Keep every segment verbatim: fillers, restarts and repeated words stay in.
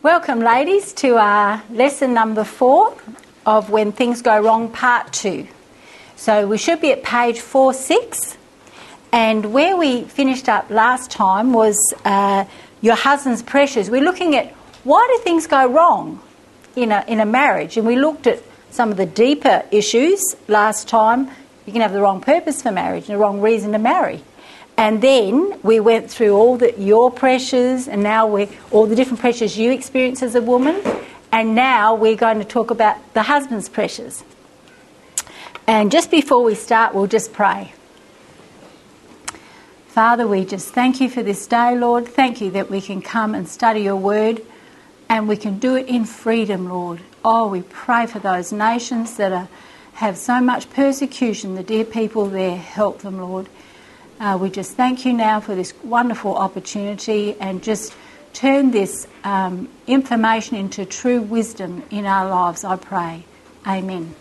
Welcome, ladies, to our lesson number four of When Things Go Wrong, part two. So we should be at page four six, and where we finished up last time was uh, your husband's pressures. We're looking at why do things go wrong in a, in a marriage, and we looked at some of the deeper issues last time. You can have the wrong purpose for marriage and the wrong reason to marry. And then we went through all the, your pressures, and now we're all the different pressures you experience as a woman. And now we're going to talk about the husband's pressures. And just before we start, we'll just pray. Father, we just thank you for this day, Lord. Thank you that we can come and study your word, and we can do it in freedom, Lord. Oh, we pray for those nations that are, have so much persecution. The dear people there, help them, Lord. Uh, we just thank you now for this wonderful opportunity, and just turn this um, information into true wisdom in our lives, I pray. Amen.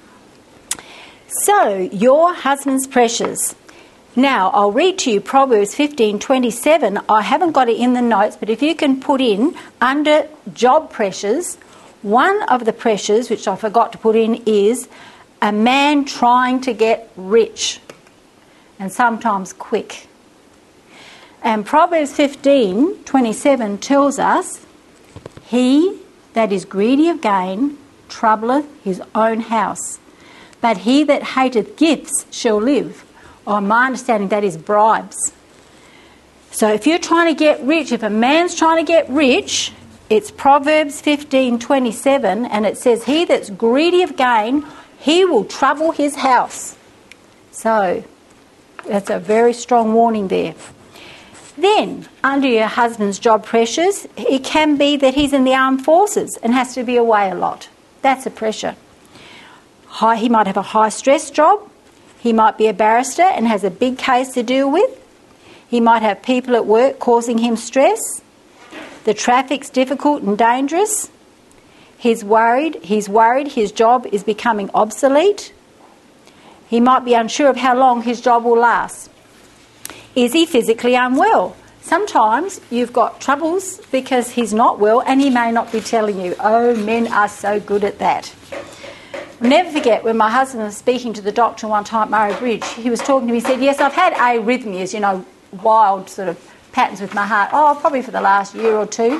So, your husband's pressures. Now, I'll read to you Proverbs fifteen twenty-seven. I haven't got it in the notes, but if you can put in, under job pressures, one of the pressures, which I forgot to put in, is a man trying to get rich. And sometimes quick. And Proverbs fifteen twenty-seven tells us, he that is greedy of gain troubleth his own house, but he that hateth gifts shall live. Oh, my understanding, that is bribes. So if you're trying to get rich, if a man's trying to get rich, it's Proverbs fifteen twenty-seven, and it says, he that's greedy of gain, he will trouble his house. So that's a very strong warning there. Then, under your husband's job pressures, it can be that he's in the armed forces and has to be away a lot. That's a pressure. High, he might have a high-stress job. He might be a barrister and has a big case to deal with. He might have people at work causing him stress. The traffic's difficult and dangerous. He's worried. He's worried his job is becoming obsolete. He might be unsure of how long his job will last. Is he physically unwell? Sometimes you've got troubles because he's not well, and he may not be telling you. Oh, men are so good at that. I'll never forget when my husband was speaking to the doctor one time at Murray Bridge. He was talking to me, he said, yes, I've had arrhythmias, you know, wild sort of patterns with my heart. Oh, probably for the last year or two.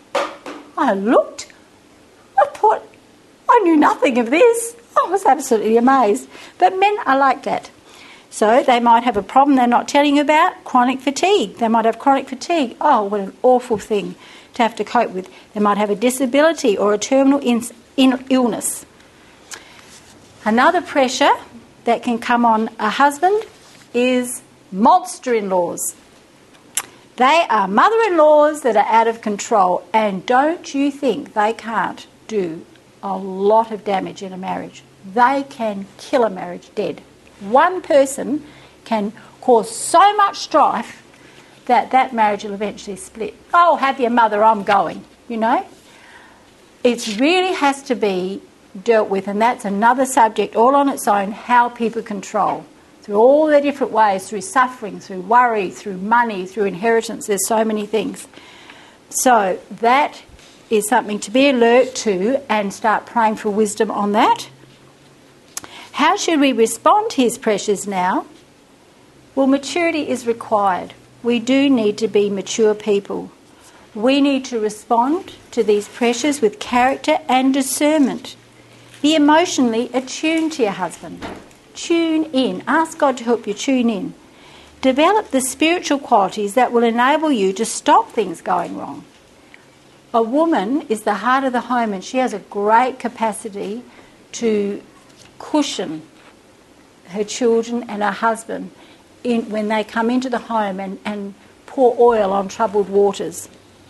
I looked. I thought, I knew nothing of this. I was absolutely amazed. But men are like that. So they might have a problem they're not telling you about, chronic fatigue. They might have chronic fatigue. Oh, what an awful thing to have to cope with. They might have a disability or a terminal in, in illness. Another pressure that can come on a husband is monster-in-laws. They are mother-in-laws that are out of control, and don't you think they can't do a lot of damage in a marriage. They can kill a marriage dead. One person can cause so much strife that that marriage will eventually split. Oh, have your mother, I'm going, you know. It really has to be dealt with, and that's another subject all on its own, how people control. Through all the different ways, through suffering, through worry, through money, through inheritance, there's so many things. So that is something to be alert to, and start praying for wisdom on that. How should we respond to his pressures now? Well, maturity is required. We do need to be mature people. We need to respond to these pressures with character and discernment. Be emotionally attuned to your husband. Tune in. Ask God to help you tune in. Develop the spiritual qualities that will enable you to stop things going wrong. A woman is the heart of the home, and she has a great capacity to cushion her children and her husband in, when they come into the home and, and pour oil on troubled waters.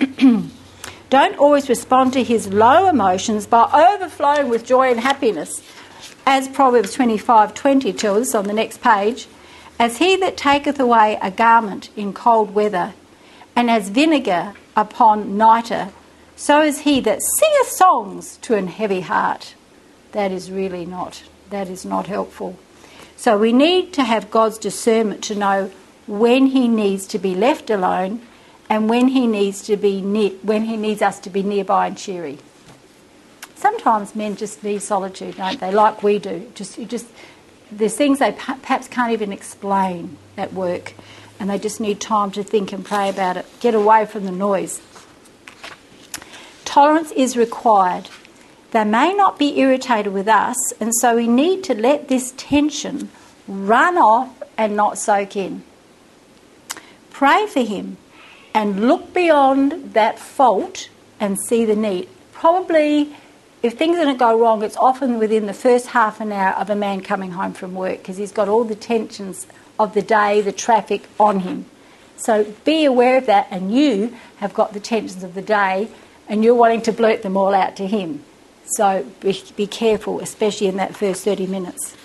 Don't always respond to his low emotions by overflowing with joy and happiness. As Proverbs twenty-five twenty tells us on the next page, as he that taketh away a garment in cold weather, and as vinegar upon nitre, so is he that singeth songs to an heavy heart. That is really not, that is not helpful. So we need to have God's discernment to know when he needs to be left alone and when he needs to be near, when he needs us to be nearby and cheery. Sometimes men just need solitude, don't they? Like we do. Just you just there's things they perhaps can't even explain at work, and they just need time to think and pray about it. Get away from the noise. Tolerance is required. They may not be irritated with us, and so we need to let this tension run off and not soak in. Pray for him and look beyond that fault and see the need. Probably, if things are going to go wrong, it's often within the first half an hour of a man coming home from work, because he's got all the tensions of the day, the traffic on him. So be aware of that, and you have got the tensions of the day and you're wanting to blurt them all out to him. So be, be careful, especially in that first thirty minutes.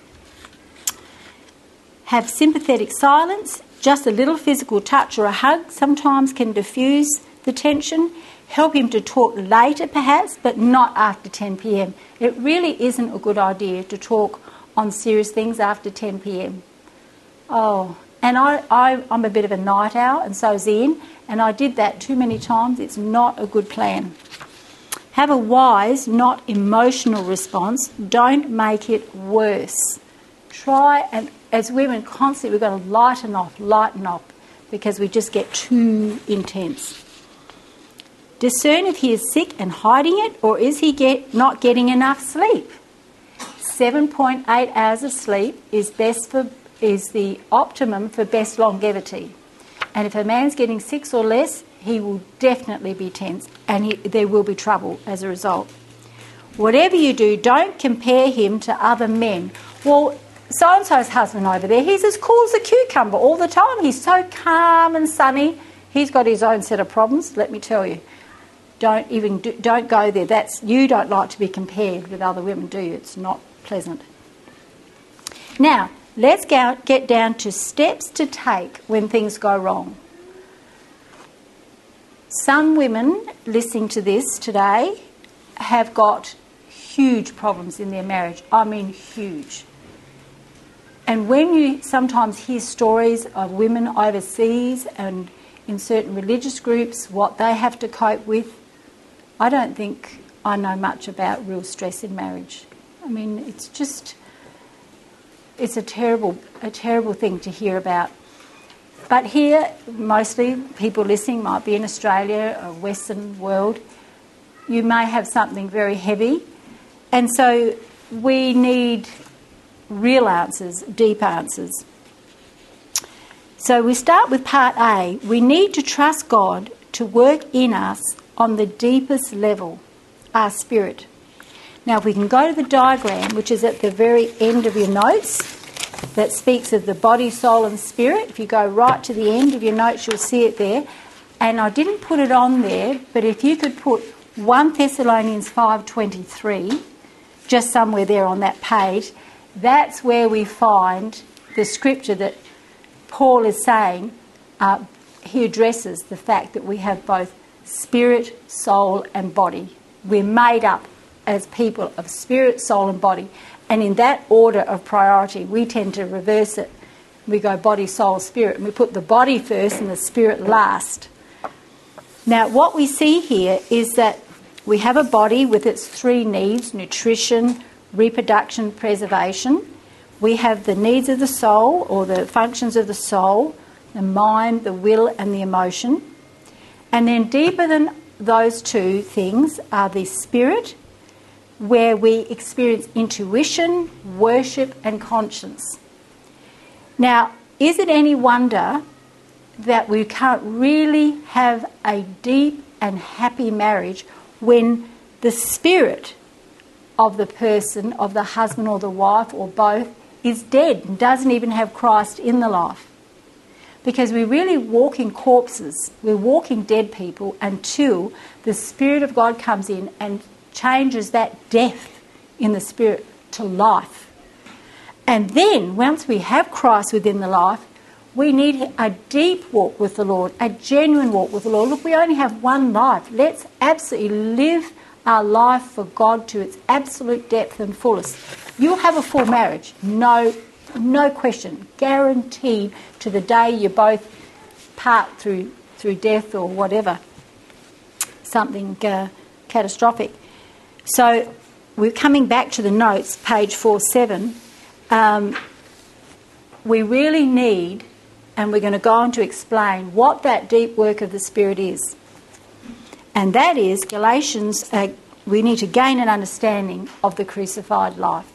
Have sympathetic silence. Just a little physical touch or a hug sometimes can diffuse the tension. Help him to talk later perhaps, but not after ten p.m. It really isn't a good idea to talk on serious things after ten p.m. Oh, and I, I, I'm a bit of a night owl, and so is Ian, and I did that too many times. It's not a good plan. Have a wise, not emotional response. Don't make it worse. Try, and as women constantly, we've got to lighten off, lighten off, because we just get too intense. Discern if he is sick and hiding it, or is he get, not getting enough sleep. seven point eight hours of sleep is best for is the optimum for best longevity. And if a man's getting six or less, he will definitely be tense, and he, there will be trouble as a result. Whatever you do, don't compare him to other men. Well, so-and-so's husband over there, he's as cool as a cucumber all the time. He's so calm and sunny. He's got his own set of problems, let me tell you. Don't even do, don't go there. That's you don't like to be compared with other women, do you? It's not pleasant. Now, let's go, get down to steps to take when things go wrong. Some women listening to this today have got huge problems in their marriage. I mean huge. And when you sometimes hear stories of women overseas and in certain religious groups, what they have to cope with, I don't think I know much about real stress in marriage. I mean, it's just, it's a terrible, a terrible thing to hear about. But here, mostly people listening might be in Australia, a Western world. You may have something very heavy. And so we need real answers, deep answers. So we start with part A. We need to trust God to work in us on the deepest level, our spirit. Now, if we can go to the diagram, which is at the very end of your notes, that speaks of the body, soul and spirit. If you go right to the end of your notes, you'll see it there. And I didn't put it on there, but if you could put First Thessalonians five twenty-three, just somewhere there on that page, that's where we find the scripture that Paul is saying. Uh, he addresses the fact that we have both spirit, soul and body. We're made up as people of spirit, soul and body. And in that order of priority, we tend to reverse it. We go body, soul, spirit, and we put the body first and the spirit last. Now, what we see here is that we have a body with its three needs: nutrition, reproduction, preservation. We have the needs of the soul, or the functions of the soul, the mind, the will and the emotion. And then deeper than those two things are the spirit, where we experience intuition, worship and conscience. Now, is it any wonder that we can't really have a deep and happy marriage when the spirit of the person, of the husband or the wife or both, is dead and doesn't even have Christ in the life? Because we really walk in corpses, we're walking dead people until the Spirit of God comes in and changes that death in the spirit to life. And then, once we have Christ within the life, we need a deep walk with the Lord, a genuine walk with the Lord. Look, we only have one life. Let's absolutely live our life for God to its absolute depth and fullest. You'll have a full marriage, no, no question, guaranteed to the day you both part through through death or whatever, something uh, catastrophic. So we're coming back to the notes, page four seven. Um, we really need, and we're going to go on to explain what that deep work of the Spirit is. And that is Galatians, uh, we need to gain an understanding of the crucified life.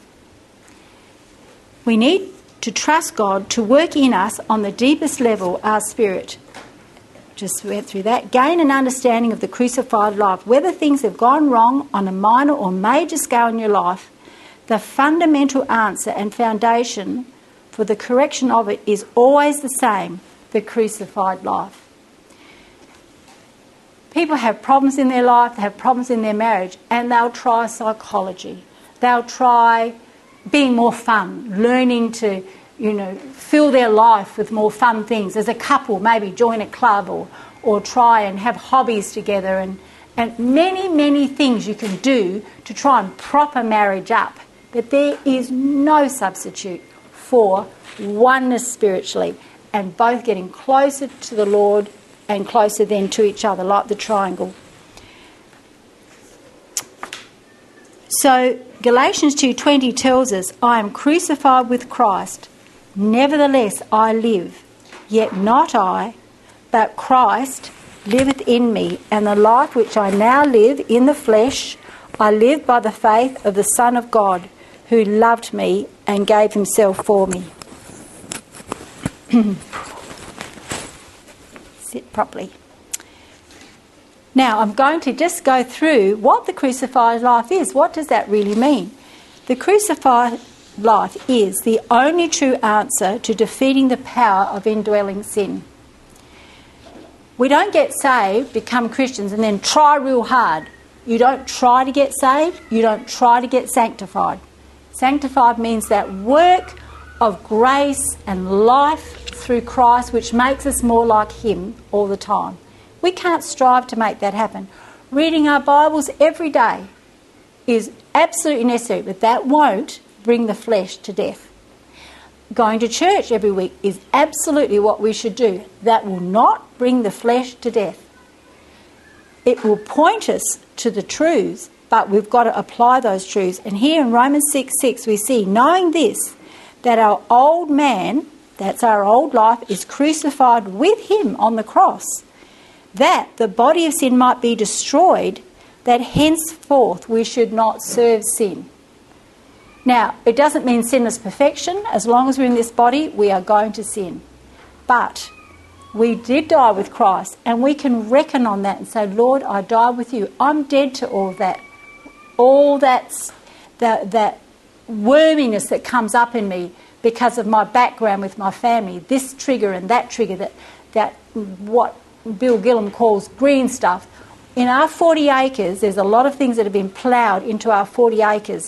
We need to trust God to work in us on the deepest level, our spirit. Just went through that. Gain an understanding of the crucified life. Whether things have gone wrong on a minor or major scale in your life, the fundamental answer and foundation for the correction of it is always the same, the crucified life. People have problems in their life, they have problems in their marriage, and they'll try psychology. They'll try being more fun, learning to, you know, fill their life with more fun things. As a couple, maybe join a club or, or try and have hobbies together, and, and many, many things you can do to try and prop a marriage up. But there is no substitute for oneness spiritually and both getting closer to the Lord and closer then to each other, like the triangle. So Galatians two twenty tells us, I am crucified with Christ. Nevertheless I live, yet not I, but Christ liveth in me. And the life which I now live in the flesh, I live by the faith of the Son of God, who loved me and gave himself for me. Sit properly. Now I'm going to just go through what the crucified life is. What does that really mean? The crucified life is the only true answer to defeating the power of indwelling sin. We don't get saved, become Christians, and then try real hard. You don't try to get saved, you don't try to get sanctified. Sanctified means that work of grace and life through Christ which makes us more like him all the time. We can't strive to make that happen. Reading our Bibles every day is absolutely necessary, but that won't bring the flesh to death. Going to church every week is absolutely what we should do. That will not bring the flesh to death. It will point us to the truths, but we've got to apply those truths. And here in Romans six six we see, knowing this, that our old man, that's our old life, is crucified with him on the cross, that the body of sin might be destroyed, that henceforth we should not serve sin. Now, it doesn't mean sinless perfection. As long as we're in this body, we are going to sin. But we did die with Christ, and we can reckon on that and say, Lord, I died with you. I'm dead to all that. All that's, that, that worminess that comes up in me because of my background with my family, this trigger and that trigger, that, that what Bill Gillum calls green stuff. In our forty acres, there's a lot of things that have been ploughed into our forty acres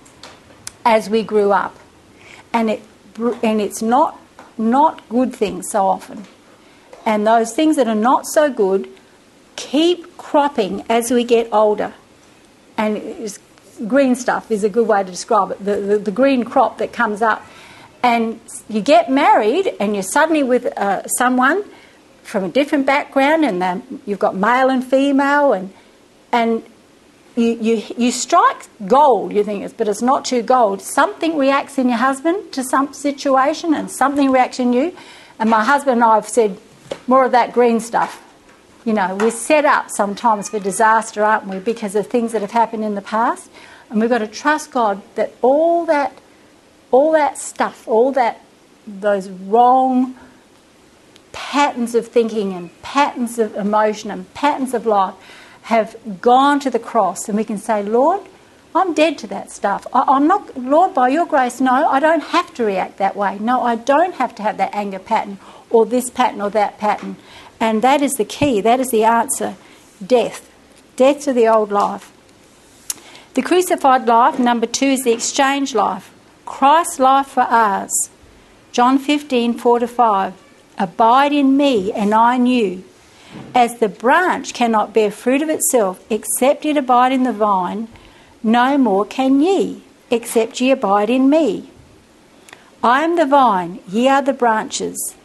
as we grew up. And it and it's not not good things so often. And those things that are not so good keep cropping as we get older. And it's, green stuff is a good way to describe it, the, the, the green crop that comes up. And you get married and you're suddenly with uh, someone from a different background, and then you've got male and female, and and you, you you strike gold, you think, it's, but it's not too gold. Something reacts in your husband to some situation, and something reacts in you. And my husband and I have said, more of that green stuff. You know, we're set up sometimes for disaster, aren't we, because of things that have happened in the past. And we've got to trust God that all that, all that stuff, all that, those wrong patterns of thinking and patterns of emotion and patterns of life have gone to the cross, and we can say, Lord, I'm dead to that stuff. I, I'm not, Lord, by your grace, no, I don't have to react that way. No, I don't have to have that anger pattern or this pattern or that pattern. And that is the key. That is the answer. Death. Death to the old life. The crucified life, number two, is the exchange life. Christ's life for ours. John fifteen, four to five. Abide in me, and I in you. As the branch cannot bear fruit of itself, except it abide in the vine, no more can ye, except ye abide in me. I am the vine, ye are the branches.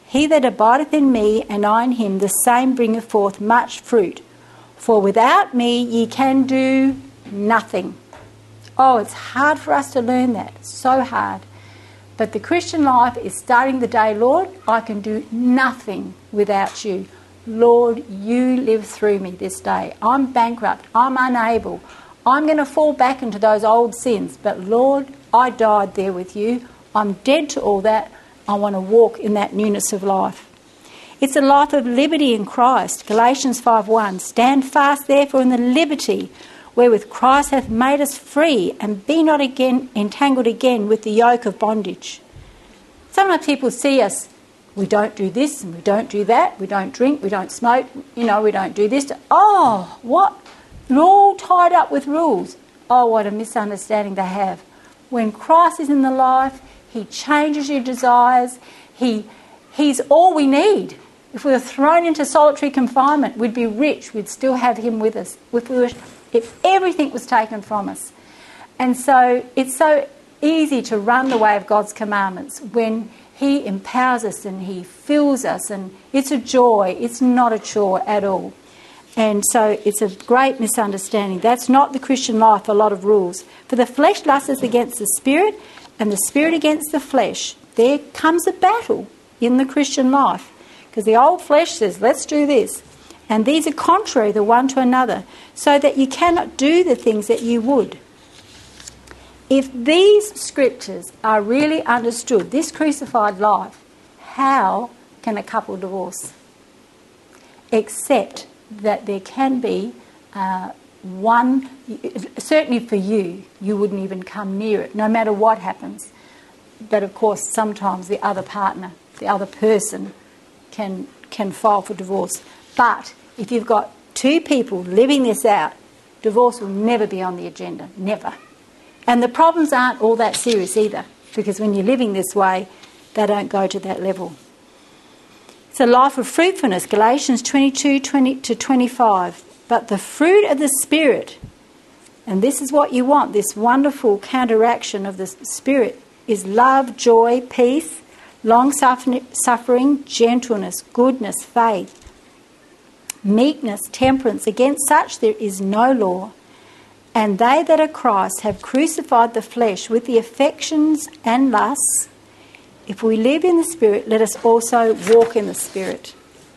He that abideth in me, and I in him, the same bringeth forth much fruit. For without me ye can do nothing. Oh, it's hard for us to learn that. So hard. But the Christian life is starting the day, Lord, I can do nothing without you. Lord, you live through me this day. I'm bankrupt. I'm unable. I'm going to fall back into those old sins. But Lord, I died there with you. I'm dead to all that. I want to walk in that newness of life. It's a life of liberty in Christ. Galatians five one. Stand fast therefore in the liberty wherewith Christ hath made us free, and be not again entangled again with the yoke of bondage. Sometimes people see us, we don't do this and we don't do that, we don't drink, we don't smoke, you know, we don't do this. Oh, what? You're all tied up with rules. Oh, what a misunderstanding they have. When Christ is in the life, he changes your desires. He, he's all we need. If we were thrown into solitary confinement, we'd be rich. We'd still have him with us. If, we were, if everything was taken from us. And so it's so easy to run the way of God's commandments when he empowers us and he fills us. And it's a joy. It's not a chore at all. And so it's a great misunderstanding. That's not the Christian life, a lot of rules. For the flesh lusts against the spirit, and the spirit against the flesh. There comes a battle in the Christian life. Because the old flesh says, let's do this. And these are contrary the one to another, so that you cannot do the things that you would. If these scriptures are really understood, this crucified life, how can a couple divorce? Except that there can be uh, one, certainly for you, you wouldn't even come near it, no matter what happens. But of course, sometimes the other partner, the other person, can can file for divorce. But if you've got two people living this out, divorce will never be on the agenda, never. And the problems aren't all that serious either, because when you're living this way, they don't go to that level. It's a life of fruitfulness, Galatians twenty-two, twenty to twenty-five. But the fruit of the Spirit, and this is what you want, this wonderful counteraction of the Spirit, is love, joy, peace, long-suffering, gentleness, goodness, faith, meekness, temperance. Against such there is no law. And they that are Christ have crucified the flesh with the affections and lusts. If we live in the Spirit, let us also walk in the Spirit.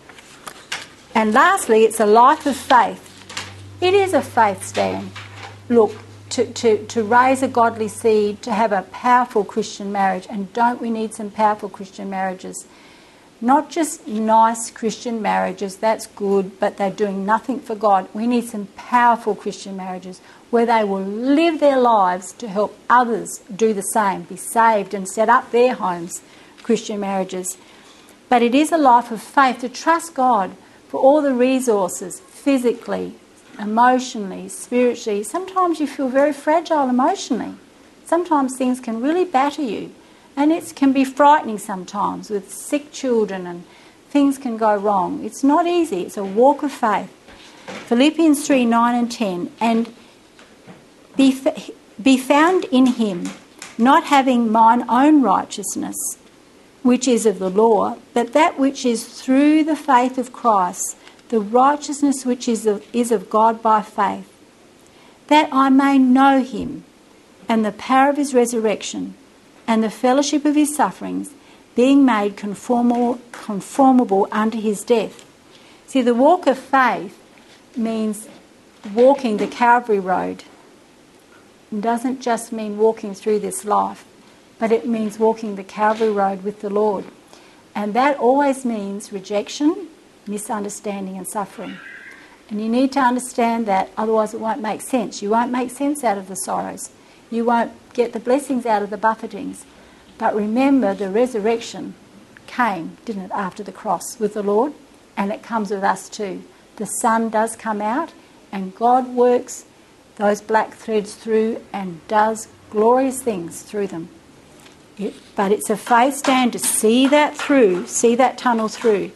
And lastly, it's a life of faith. It is a faith stand. Look, to, to, to raise a godly seed, to have a powerful Christian marriage, and don't we need some powerful Christian marriages? Not just nice Christian marriages, that's good, but they're doing nothing for God. We need some powerful Christian marriages where they will live their lives to help others do the same, be saved and set up their homes, Christian marriages. But it is a life of faith, to trust God for all the resources, physically, emotionally, spiritually. Sometimes you feel very fragile emotionally. Sometimes things can really batter you. And it can be frightening sometimes with sick children, and things can go wrong. It's not easy. It's a walk of faith. Philippians three, nine and ten. And be, be found in him, not having mine own righteousness, which is of the law, but that which is through the faith of Christ, the righteousness which is of, is of God by faith, that I may know him and the power of his resurrection, and the fellowship of his sufferings, being made conformable, conformable unto his death. See, the walk of faith means walking the Calvary road. It doesn't just mean walking through this life, but it means walking the Calvary road with the Lord. And that always means rejection, misunderstanding and suffering. And you need to understand that, otherwise it won't make sense. You won't make sense out of the sorrows. You won't get the blessings out of the buffetings. But remember, the resurrection came, didn't it, after the cross with the Lord? And it comes with us too. The sun does come out, and God works those black threads through and does glorious things through them. It, but it's a faith stand to see that through, see that tunnel through.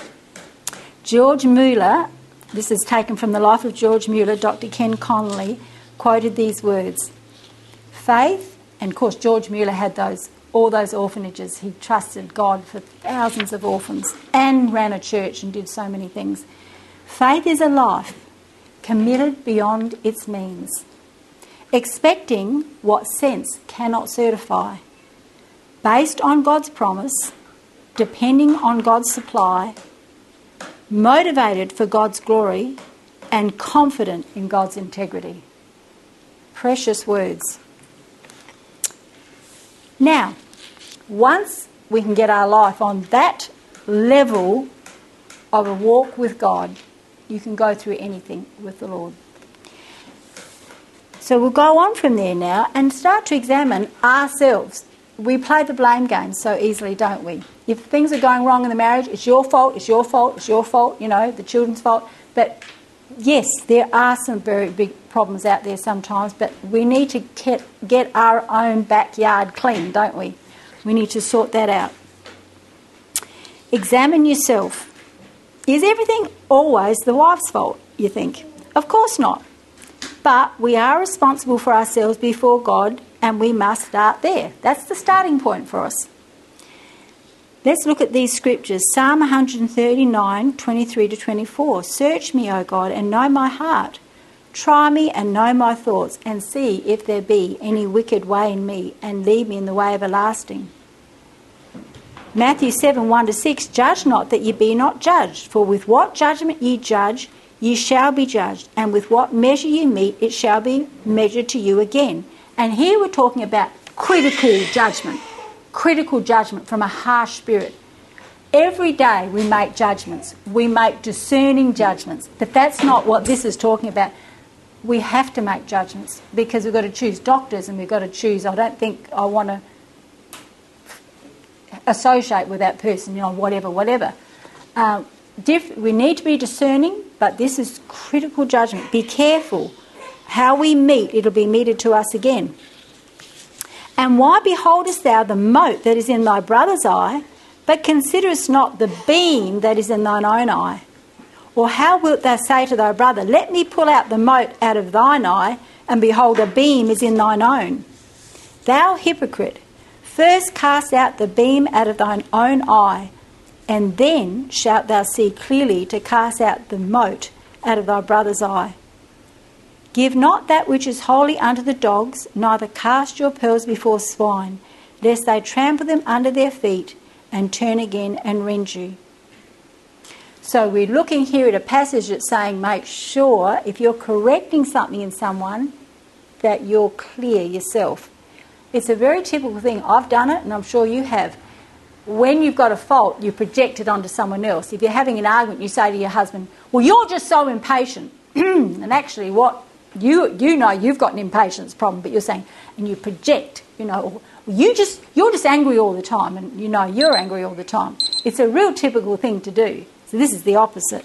George Mueller, this is taken from the life of George Mueller, Doctor Ken Connolly, quoted these words. Faith, and of course George Mueller had those all those orphanages. He trusted God for thousands of orphans and ran a church and did so many things. Faith is a life committed beyond its means, expecting what sense cannot certify, based on God's promise, depending on God's supply, motivated for God's glory, and confident in God's integrity. Precious words. Now, once we can get our life on that level of a walk with God, you can go through anything with the Lord. So we'll go on from there now and start to examine ourselves. We play the blame game so easily, don't we? If things are going wrong in the marriage, it's your fault, it's your fault, it's your fault, you know, the children's fault. But yes, there are some very big problems out there sometimes, but we need to get, get our own backyard clean, don't we? We need to sort that out. Examine yourself. Is everything always the wife's fault, you think? Of course not. But we are responsible for ourselves before God, and we must start there. That's the starting point for us. Let's look at these scriptures. Psalm one thirty-nine, twenty-three to twenty-four. Search me, O God, and know my heart. Try me and know my thoughts, and see if there be any wicked way in me, and lead me in the way everlasting. Matthew seven, one to six. Judge not that ye be not judged, for with what judgment ye judge, ye shall be judged, and with what measure ye meet, it shall be measured to you again. And here we're talking about critical judgment. Critical judgment from a harsh spirit. Every day we make judgments. We make discerning judgments. But that's not what this is talking about. We have to make judgments because we've got to choose doctors, and we've got to choose, I don't think I want to associate with that person, you know, whatever, whatever. Um, diff- we need to be discerning, but this is critical judgment. Be careful. How we meet, it'll be meted to us again. And why beholdest thou the mote that is in thy brother's eye, but considerest not the beam that is in thine own eye? Or how wilt thou say to thy brother, let me pull out the mote out of thine eye, and behold, a beam is in thine own? Thou hypocrite, first cast out the beam out of thine own eye, and then shalt thou see clearly to cast out the mote out of thy brother's eye. Give not that which is holy unto the dogs, neither cast your pearls before swine, lest they trample them under their feet, and turn again and rend you. So we're looking here at a passage that's saying, make sure if you're correcting something in someone, that you're clear yourself. It's a very typical thing. I've done it, and I'm sure you have. When you've got a fault, you project it onto someone else. If you're having an argument, you say to your husband, well, you're just so impatient. And actually what you you know you've got an impatience problem, but you're saying, and you project, you know, you just, you're just angry all the time, and you know you're angry all the time. It's a real typical thing to do. So this is the opposite.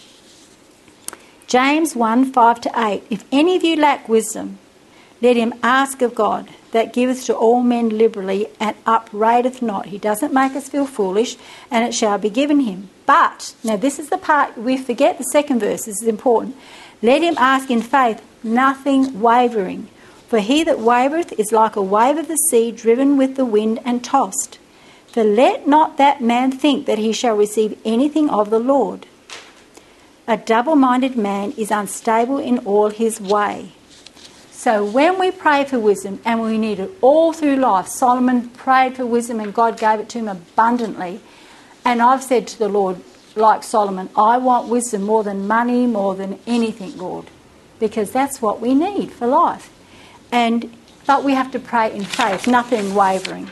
James one, five to eight. If any of you lack wisdom, let him ask of God, that giveth to all men liberally, and upbraideth not. He doesn't make us feel foolish, and it shall be given him. But, now this is the part, we forget the second verse, this is important. Let him ask in faith, nothing wavering. For he that wavereth is like a wave of the sea, driven with the wind and tossed. For let not that man think that he shall receive anything of the Lord. A double-minded man is unstable in all his way. So when we pray for wisdom, and we need it all through life, Solomon prayed for wisdom and God gave it to him abundantly. And I've said to the Lord, like Solomon, I want wisdom more than money, more than anything, Lord, because that's what we need for life. And but we have to pray in faith, nothing wavering.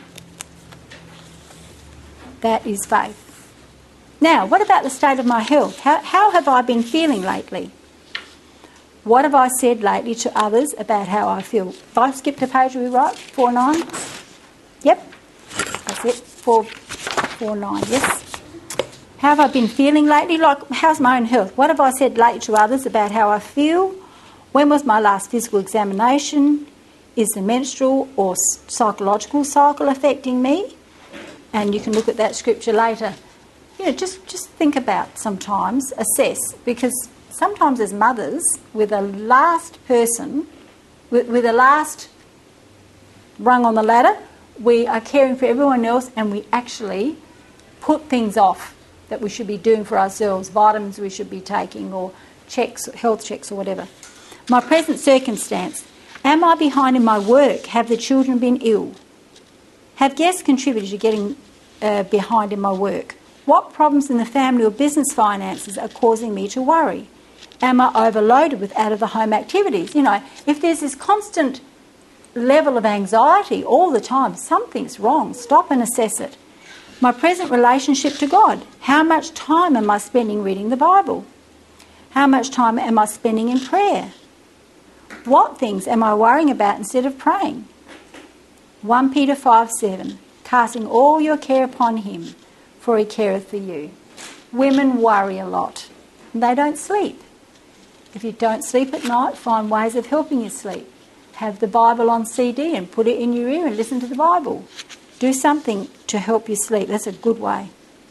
That is faith. Now, what about the state of my health? How, how have I been feeling lately? What have I said lately to others about how I feel? If I skip to page, are we right? Four nine? Yep. That's it. Four, four nine, yes. How have I been feeling lately? Like, how's my own health? What have I said lately to others about how I feel? When was my last physical examination? Is the menstrual or psychological cycle affecting me? And you can look at that scripture later. You know, just, just think about sometimes, assess, because sometimes as mothers, we're the last person, we're the last rung on the ladder. we are caring for everyone else and we actually put things off that we should be doing for ourselves, vitamins we should be taking or checks, health checks or whatever. My present circumstance. Am I behind in my work? Have the children been ill? Have guests contributed to getting uh, behind in my work? What problems in the family or business finances are causing me to worry? Am I overloaded with out-of-the-home activities? You know, if there's this constant level of anxiety all the time, something's wrong. Stop and assess it. My present relationship to God. How much time am I spending reading the Bible? How much time am I spending in prayer? What things am I worrying about instead of praying? First Peter five seven, casting all your care upon him, for he careth for you. Women worry a lot. They don't sleep. If you don't sleep at night, find ways of helping you sleep. Have the Bible on C D and put it in your ear and listen to the Bible. Do something to help you sleep. That's a good way.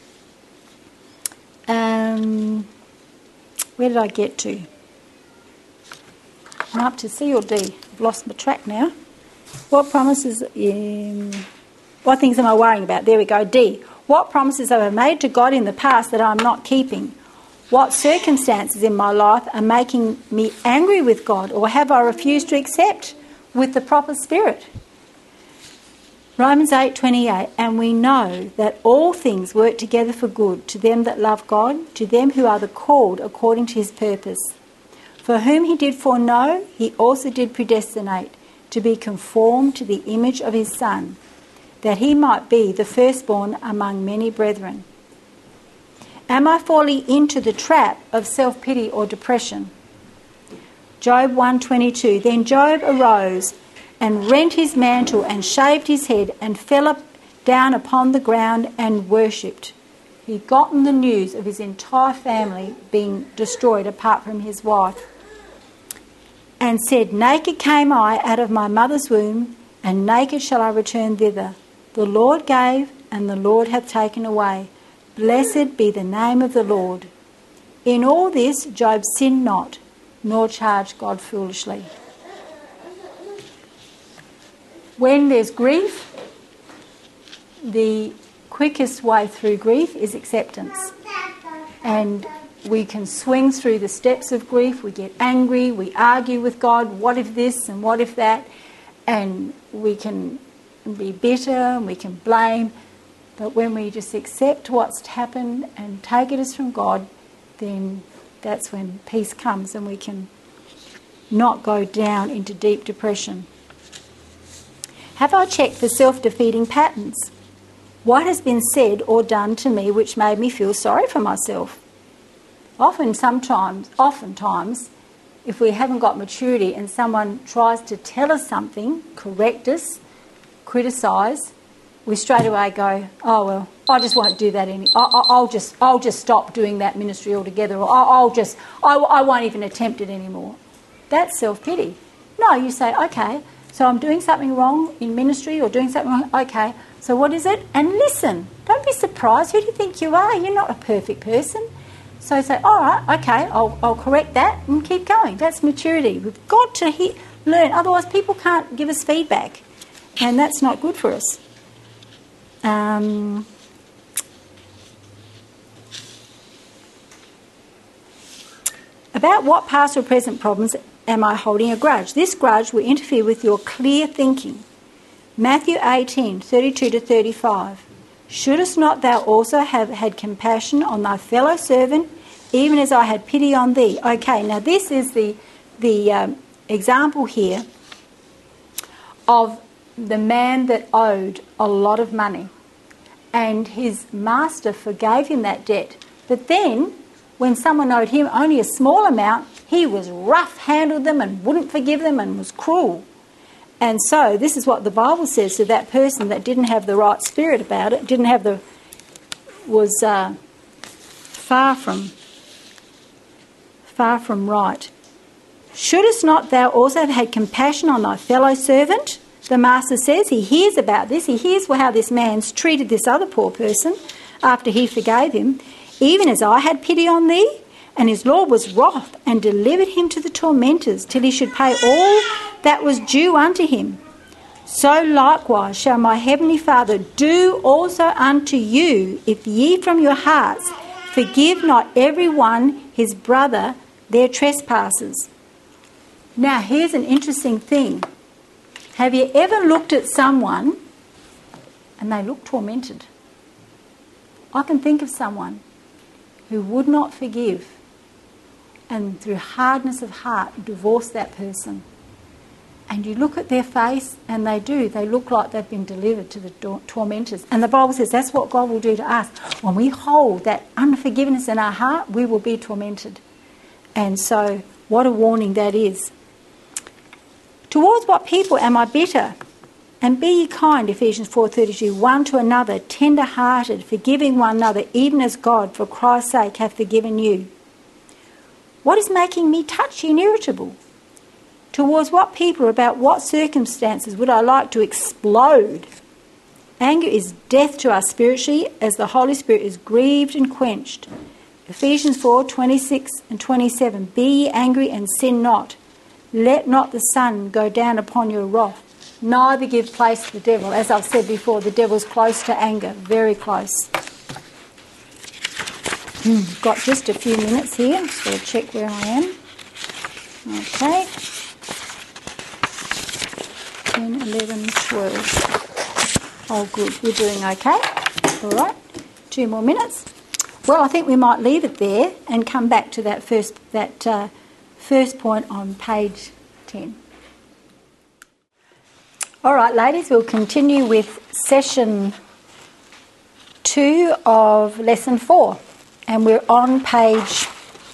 Um, where did I get to? I'm up to C or D. I've lost my track now. What promises... Um, what things am I worrying about? There we go. D. What promises have I made to God in the past that I'm not keeping? What circumstances in my life are making me angry with God, or have I refused to accept with the proper spirit? Romans eight twenty-eight, and we know that all things work together for good to them that love God, to them who are the called according to his purpose. For whom he did foreknow, he also did predestinate to be conformed to the image of his Son, that he might be the firstborn among many brethren. Am I falling into the trap of self-pity or depression? Job one twenty-two, then Job arose and rent his mantle and shaved his head and fell up down upon the ground and worshipped. He'd gotten the news of his entire family being destroyed apart from his wife, and said, naked came I out of my mother's womb, and naked shall I return thither. The Lord gave, and the Lord hath taken away. Blessed be the name of the Lord. In all this Job sinned not, nor charged God foolishly. When there's grief, the quickest way through grief is acceptance. And we can swing through the steps of grief. We get angry, we argue with God, what if this and what if that, and we can be bitter and we can blame. But when we just accept what's happened and take it as from God, then that's when peace comes and we can not go down into deep depression. Have I checked for self-defeating patterns? What has been said or done to me which made me feel sorry for myself? Often, sometimes, oftentimes, if we haven't got maturity and someone tries to tell us something, correct us, criticise, we straight away go, oh well, I just won't do that any. I, I'll just, I'll just stop doing that ministry altogether, or I'll just, I, I won't even attempt it anymore. That's self-pity. No, you say, okay, so I'm doing something wrong in ministry or doing something wrong. Okay, so what is it? And listen. Don't be surprised. Who do you think you are? You're not a perfect person. So say, all right, okay, I'll, I'll correct that and keep going. That's maturity. We've got to he- learn. Otherwise, people can't give us feedback. And that's not good for us. Um, about what past or present problems am I holding a grudge? This grudge will interfere with your clear thinking. Matthew eighteen, thirty-two to thirty-five. Shouldest not thou also have had compassion on thy fellow servant, even as I had pity on thee? Okay, now this is the, the um, example here of the man that owed a lot of money. And his master forgave him that debt. But then, when someone owed him only a small amount, he was rough-handled them and wouldn't forgive them and was cruel. And so this is what the Bible says to that person that didn't have the right spirit about it, didn't have the, was uh, far from, far from right. Shouldest not thou also have had compassion on thy fellow servant? The master says, he hears about this, he hears how this man's treated this other poor person after he forgave him, even as I had pity on thee. And his Lord was wroth and delivered him to the tormentors till he should pay all that was due unto him. so likewise shall my heavenly Father do also unto you, if ye from your hearts forgive not every one his brother their trespasses. Now here's an interesting thing. Have you ever looked at someone and they look tormented? I can think of someone who would not forgive and through hardness of heart divorce that person. And you look at their face and they do. They look like they've been delivered to the tormentors. And the Bible says that's what God will do to us. When we hold that unforgiveness in our heart, we will be tormented. And so what a warning that is. Towards what people am I bitter? And be ye kind, Ephesians four thirty-two, one to another, tender-hearted, forgiving one another, even as God, for Christ's sake, hath forgiven you. What is making me touchy and irritable? Towards what people, about what circumstances would I like to explode? Anger is death to us spiritually, as the Holy Spirit is grieved and quenched. Ephesians four twenty-six and twenty-seven, be ye angry and sin not. Let not the sun go down upon your wrath, neither give place to the devil. As I've said before, the devil's close to anger, very close. Hmm, got just a few minutes here. Just got to check where I am. Okay. ten, eleven, twelve. Oh, good. We're doing okay. All right. Two more minutes. Well, I think we might leave it there and come back to that first that uh, first point on page ten. All right, ladies, we'll continue with session two of lesson four. And we're on page...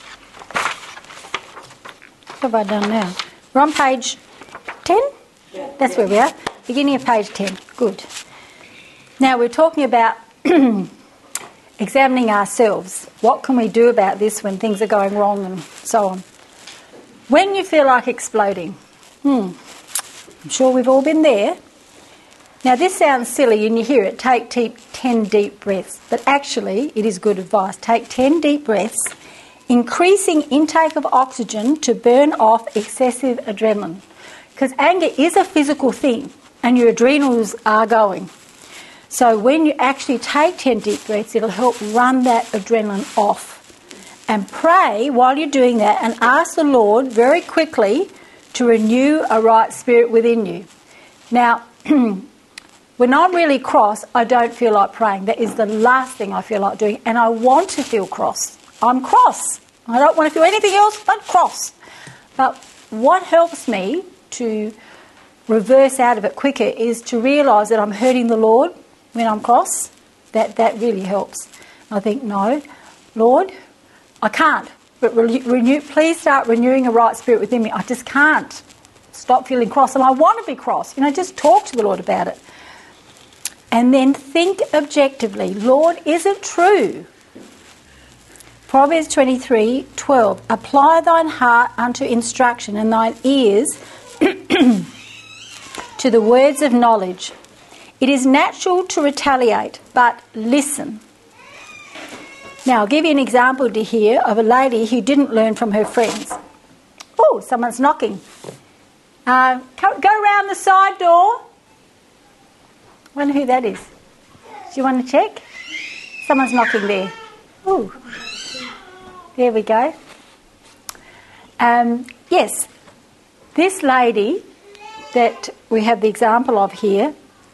What have I done now? We're on page ten? Yeah. That's where we are. Beginning of page ten. Good. Now, we're talking about examining ourselves. What can we do about this when things are going wrong and so on? When you feel like exploding. Hmm. I'm sure we've all been there. Now, this sounds silly and you hear it, take deep, ten deep breaths. But actually, it is good advice. Take ten deep breaths, increasing intake of oxygen to burn off excessive adrenaline. Because anger is a physical thing and your adrenals are going. So when you actually take ten deep breaths, it'll help run that adrenaline off. And pray while you're doing that and ask the Lord very quickly to renew a right spirit within you. Now, when I'm really cross, I don't feel like praying. That is the last thing I feel like doing. And I want to feel cross. I'm cross. I don't want to feel anything else but cross. But what helps me to reverse out of it quicker is to realise that I'm hurting the Lord when I'm cross. That that really helps. I think, no, Lord, I can't. But re- renew, please start renewing a right spirit within me. I just can't stop feeling cross. And I want to be cross. You know, just talk to the Lord about it. And then think objectively. Lord, is it true? Proverbs twenty-three twelve. Apply thine heart unto instruction and thine ears to the words of knowledge. It is natural to retaliate, but listen. Now, I'll give you an example to hear of a lady who didn't learn from her friends. Oh, someone's knocking. Uh, go round the side door. I wonder who that is. Do you want to check? Someone's knocking there. Oh, there we go. Um, yes, this lady that we have the example of here,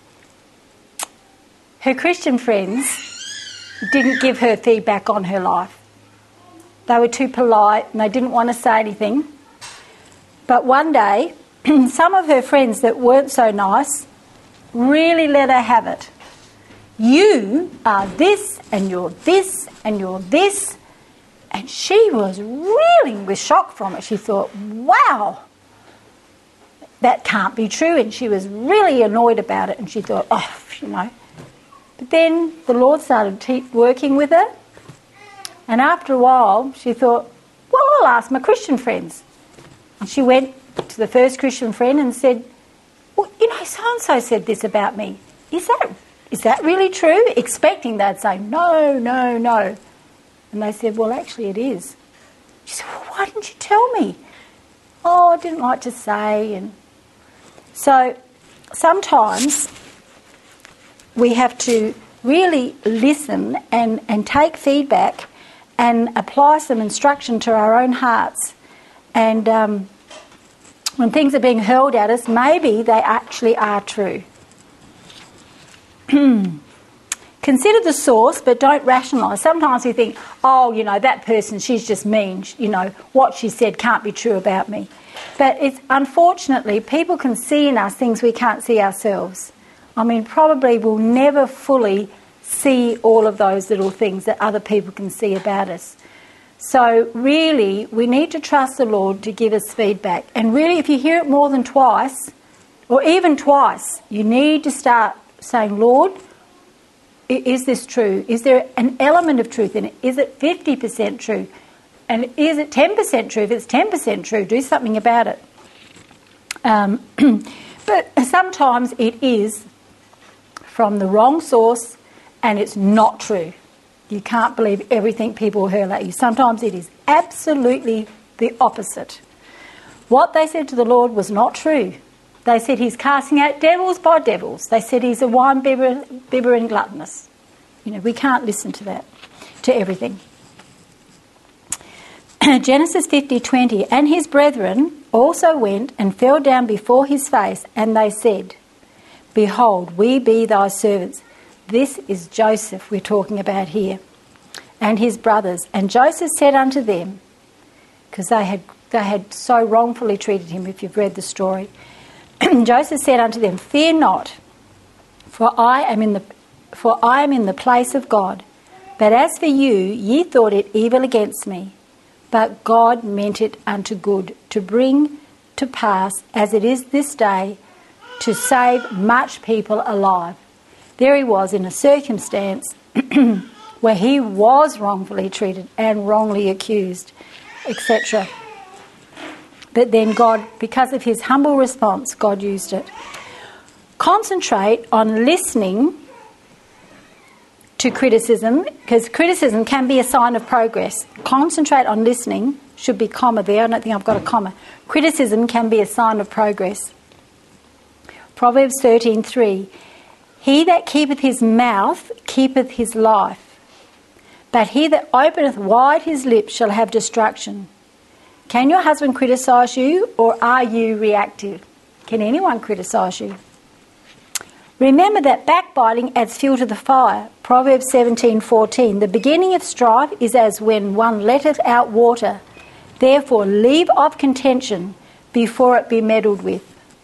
her Christian friends didn't give her feedback on her life. They were too polite and they didn't want to say anything. But one day, some of her friends that weren't so nice really let her have it. You are this and you're this and you're this. And she was reeling with shock from it. She thought, wow, that can't be true. And she was really annoyed about it. And she thought, oh, you know. But then the Lord started te- working with her. And after a while, she thought, well, I'll ask my Christian friends. And she went to the first Christian friend and said, well, you know, so-and-so said this about me. Is that is that really true? Expecting they'd say, no, no, no. And they said, well, actually it is. She said, well, why didn't you tell me? Oh, I didn't like to say. And so sometimes we have to really listen and, and take feedback and apply some instruction to our own hearts. And um, when things are being hurled at us, maybe they actually are true. Consider the source, but don't rationalise. Sometimes we think, oh, you know, that person, she's just mean. You know, what she said can't be true about me. But it's unfortunately, people can see in us things we can't see ourselves. I mean, probably we'll never fully see all of those little things that other people can see about us. So really, we need to trust the Lord to give us feedback. And really, if you hear it more than twice, or even twice, you need to start saying, Lord, is this true? Is there an element of truth in it? Is it fifty percent true? And is it ten percent true? If it's ten percent true, do something about it. Um, but sometimes it is from the wrong source and it's not true. You can't believe everything people hurl at you. Sometimes it is absolutely the opposite. What they said to the Lord was not true. They said he's casting out devils by devils. They said he's a wine bibber, bibber and gluttonous. You know, we can't listen to that, to everything. Genesis fifty twenty, and his brethren also went and fell down before his face, and they said, Behold, we be thy servants. This is Joseph we're talking about here, and his brothers. And Joseph said unto them, because they had, they had so wrongfully treated him, if you've read the story, Joseph said unto them, Fear not, for I am in the for I am in the place of God. But as for you, ye thought it evil against me, but God meant it unto good, to bring to pass, as it is this day, to save much people alive. There he was in a circumstance where he was wrongfully treated and wrongly accused, et cetera. But then God, because of his humble response, God used it. Concentrate on listening to criticism, because criticism can be a sign of progress. Concentrate on listening, should be comma there, I don't think I've got a comma. Criticism can be a sign of progress. Proverbs thirteen three, He that keepeth his mouth keepeth his life, but he that openeth wide his lips shall have destruction. Can your husband criticise you, or are you reactive? Can anyone criticise you? Remember that backbiting adds fuel to the fire. Proverbs seventeen fourteen, The beginning of strife is as when one letteth out water. Therefore leave off contention before it be meddled with.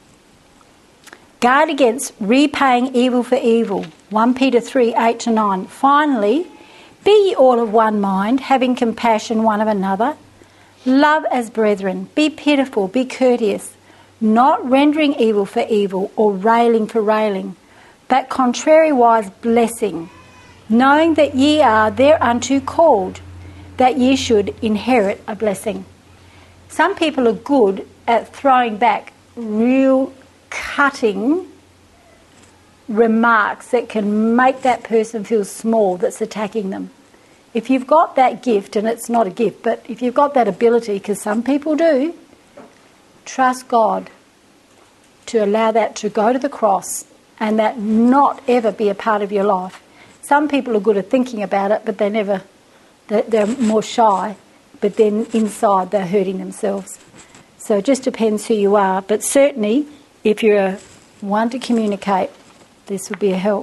Guard against repaying evil for evil. First Peter three eight to nine. Finally, be ye all of one mind, having compassion one of another. Love as brethren. Be pitiful, be courteous, not rendering evil for evil or railing for railing, but contrariwise blessing, knowing that ye are thereunto called, that ye should inherit a blessing. Some people are good at throwing back real cutting remarks that can make that person feel small that's attacking them. If you've got that gift, and it's not a gift, but if you've got that ability, because some people do, trust God to allow that to go to the cross and that not ever be a part of your life. Some people are good at thinking about it, but they never, they're more shy, but then inside they're hurting themselves. So it just depends who you are, but certainly if you're one to communicate, this would be a help.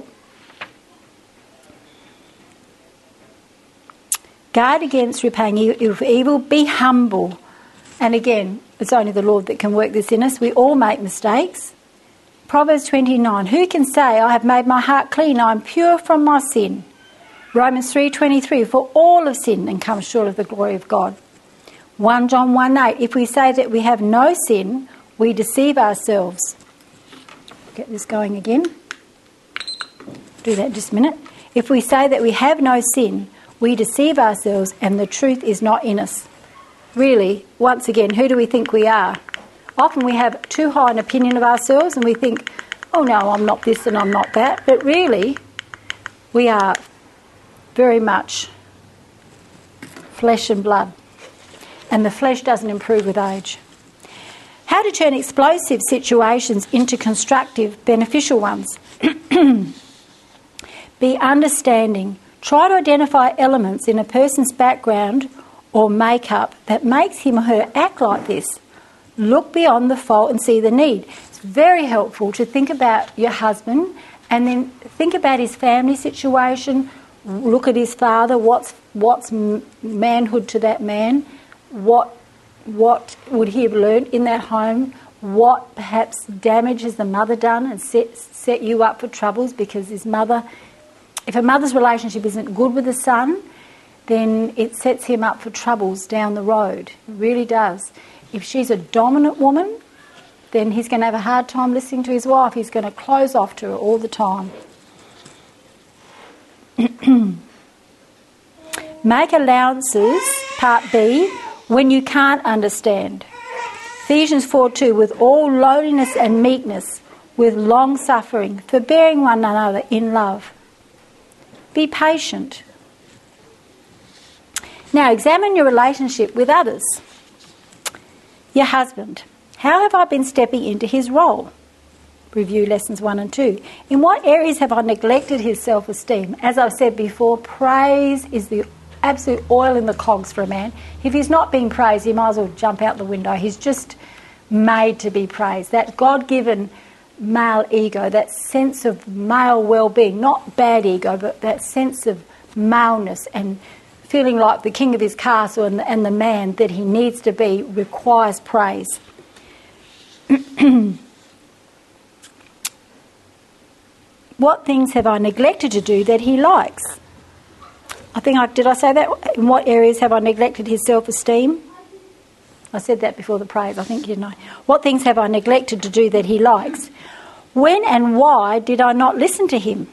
Guard against repaying evil for evil. Be humble. And again, it's only the Lord that can work this in us. We all make mistakes. Proverbs twenty-nine. Who can say, I have made my heart clean, I am pure from my sin? Romans three twenty-three. For all have sinned and come short of the glory of God. First John one eight. If we say that we have no sin, we deceive ourselves. Get this going again. Do that in just a minute. If we say that we have no sin, we deceive ourselves and the truth is not in us. Really, once again, who do we think we are? Often we have too high an opinion of ourselves and we think, oh no, I'm not this and I'm not that. But really, we are very much flesh and blood. And the flesh doesn't improve with age. How to turn explosive situations into constructive, beneficial ones. Be understanding. Try to identify elements in a person's background or makeup that makes him or her act like this. Look beyond the fault and see the need. It's very helpful to think about your husband and then think about his family situation. Look at his father. What's what's manhood to that man? What what would he have learned in that home? What perhaps damage has the mother done and set set you up for troubles because his mother? If a mother's relationship isn't good with the son, then it sets him up for troubles down the road. It really does. If she's a dominant woman, then he's going to have a hard time listening to his wife. He's going to close off to her all the time. Make allowances, part B, when you can't understand. Ephesians four two, with all lowliness and meekness, with long suffering, forbearing one another in love. Be patient. Now examine your relationship with others. Your husband. How have I been stepping into his role? Review lessons one and two. In what areas have I neglected his self-esteem? As I've said before, praise is the absolute oil in the cogs for a man. If he's not being praised, he might as well jump out the window. He's just made to be praised. That God-given male ego, that sense of male well-being, not bad ego, but that sense of maleness and feeling like the king of his castle and, and the man that he needs to be, requires praise. What things have I neglected to do that he likes? I think I did I say that? In what areas have I neglected his self-esteem? I said that before the praise, I think, didn't I? What things have I neglected to do that he likes? When and why did I not listen to him?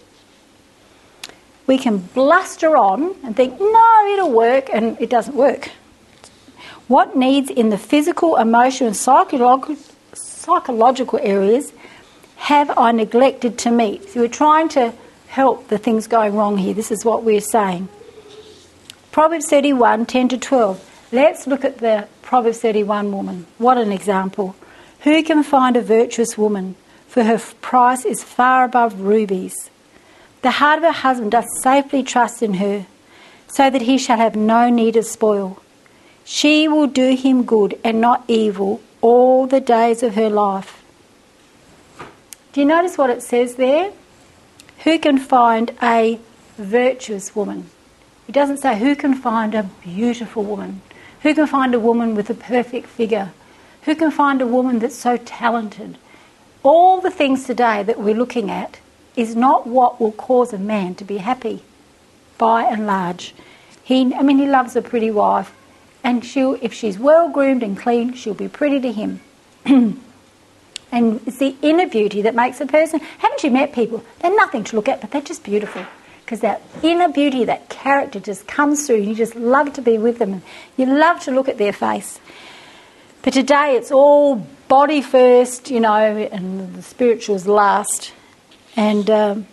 We can bluster on and think, no, it'll work, and it doesn't work. What needs in the physical, emotional and psychological, psychological areas have I neglected to meet? So we're trying to help the things going wrong here. This is what we're saying. Proverbs thirty-one, ten to twelve. Let's look at the Proverbs thirty-one woman. What an example. Who can find a virtuous woman? For her price is far above rubies. The heart of her husband doth safely trust in her, so that he shall have no need of spoil. She will do him good and not evil all the days of her life. Do you notice what it says there? Who can find a virtuous woman? It doesn't say who can find a beautiful woman. Who can find a woman with a perfect figure? Who can find a woman that's so talented? All the things today that we're looking at is not what will cause a man to be happy, by and large. He, I mean, he loves a pretty wife, and she'll, if she's well groomed and clean, she'll be pretty to him. And it's the inner beauty that makes a person. Haven't you met people? They're nothing to look at, but they're just beautiful. Because that inner beauty, that character just comes through, and you just love to be with them. And you love to look at their face. But today it's all body first, you know, and the spiritual's last. And um,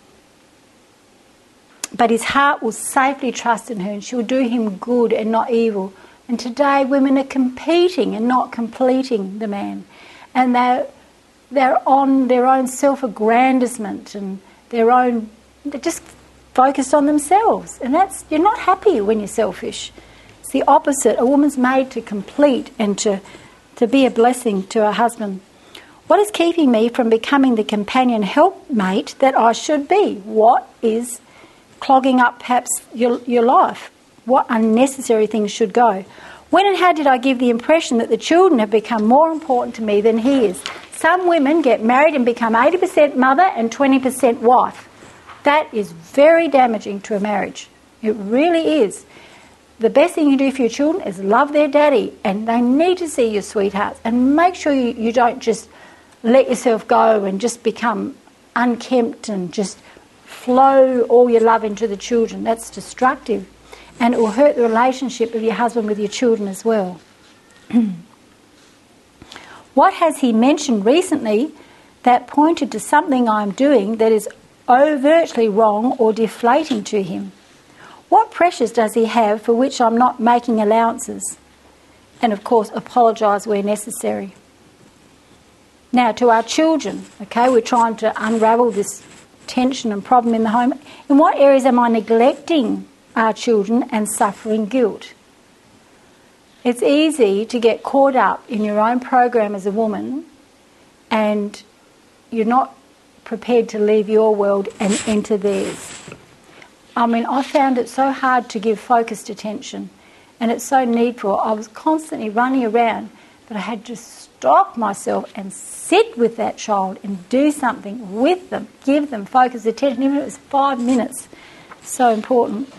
but his heart will safely trust in her, and she will do him good and not evil. And today women are competing and not completing the man. And they're, they're on their own self-aggrandizement and their own... They're just focused on themselves. And that's... You're not happy when you're selfish. It's the opposite. A woman's made to complete and to, to be a blessing to her husband. What is keeping me from becoming the companion helpmate that I should be? What is clogging up perhaps your, your life? What unnecessary things should go? When and how did I give the impression that the children have become more important to me than he is? Some women get married and become eighty percent mother and twenty percent wife. That is very damaging to a marriage. It really is. The best thing you can do for your children is love their daddy, and they need to see your sweethearts, and make sure you, you don't just let yourself go and just become unkempt and just flow all your love into the children. That's destructive, and it will hurt the relationship of your husband with your children as well. What has he mentioned recently that pointed to something I'm doing that is overtly wrong or deflating to him? What pressures does he have for which I'm not making allowances? And of course, apologise where necessary. Now, to our children, okay, we're trying to unravel this tension and problem in the home. In what areas am I neglecting our children and suffering guilt? It's easy to get caught up in your own program as a woman and you're not prepared to leave your world and enter theirs. I mean, I found it so hard to give focused attention, and it's so needful. I was constantly running around, but I had to stop myself and sit with that child and do something with them, give them focused attention, even if it was five minutes. So important.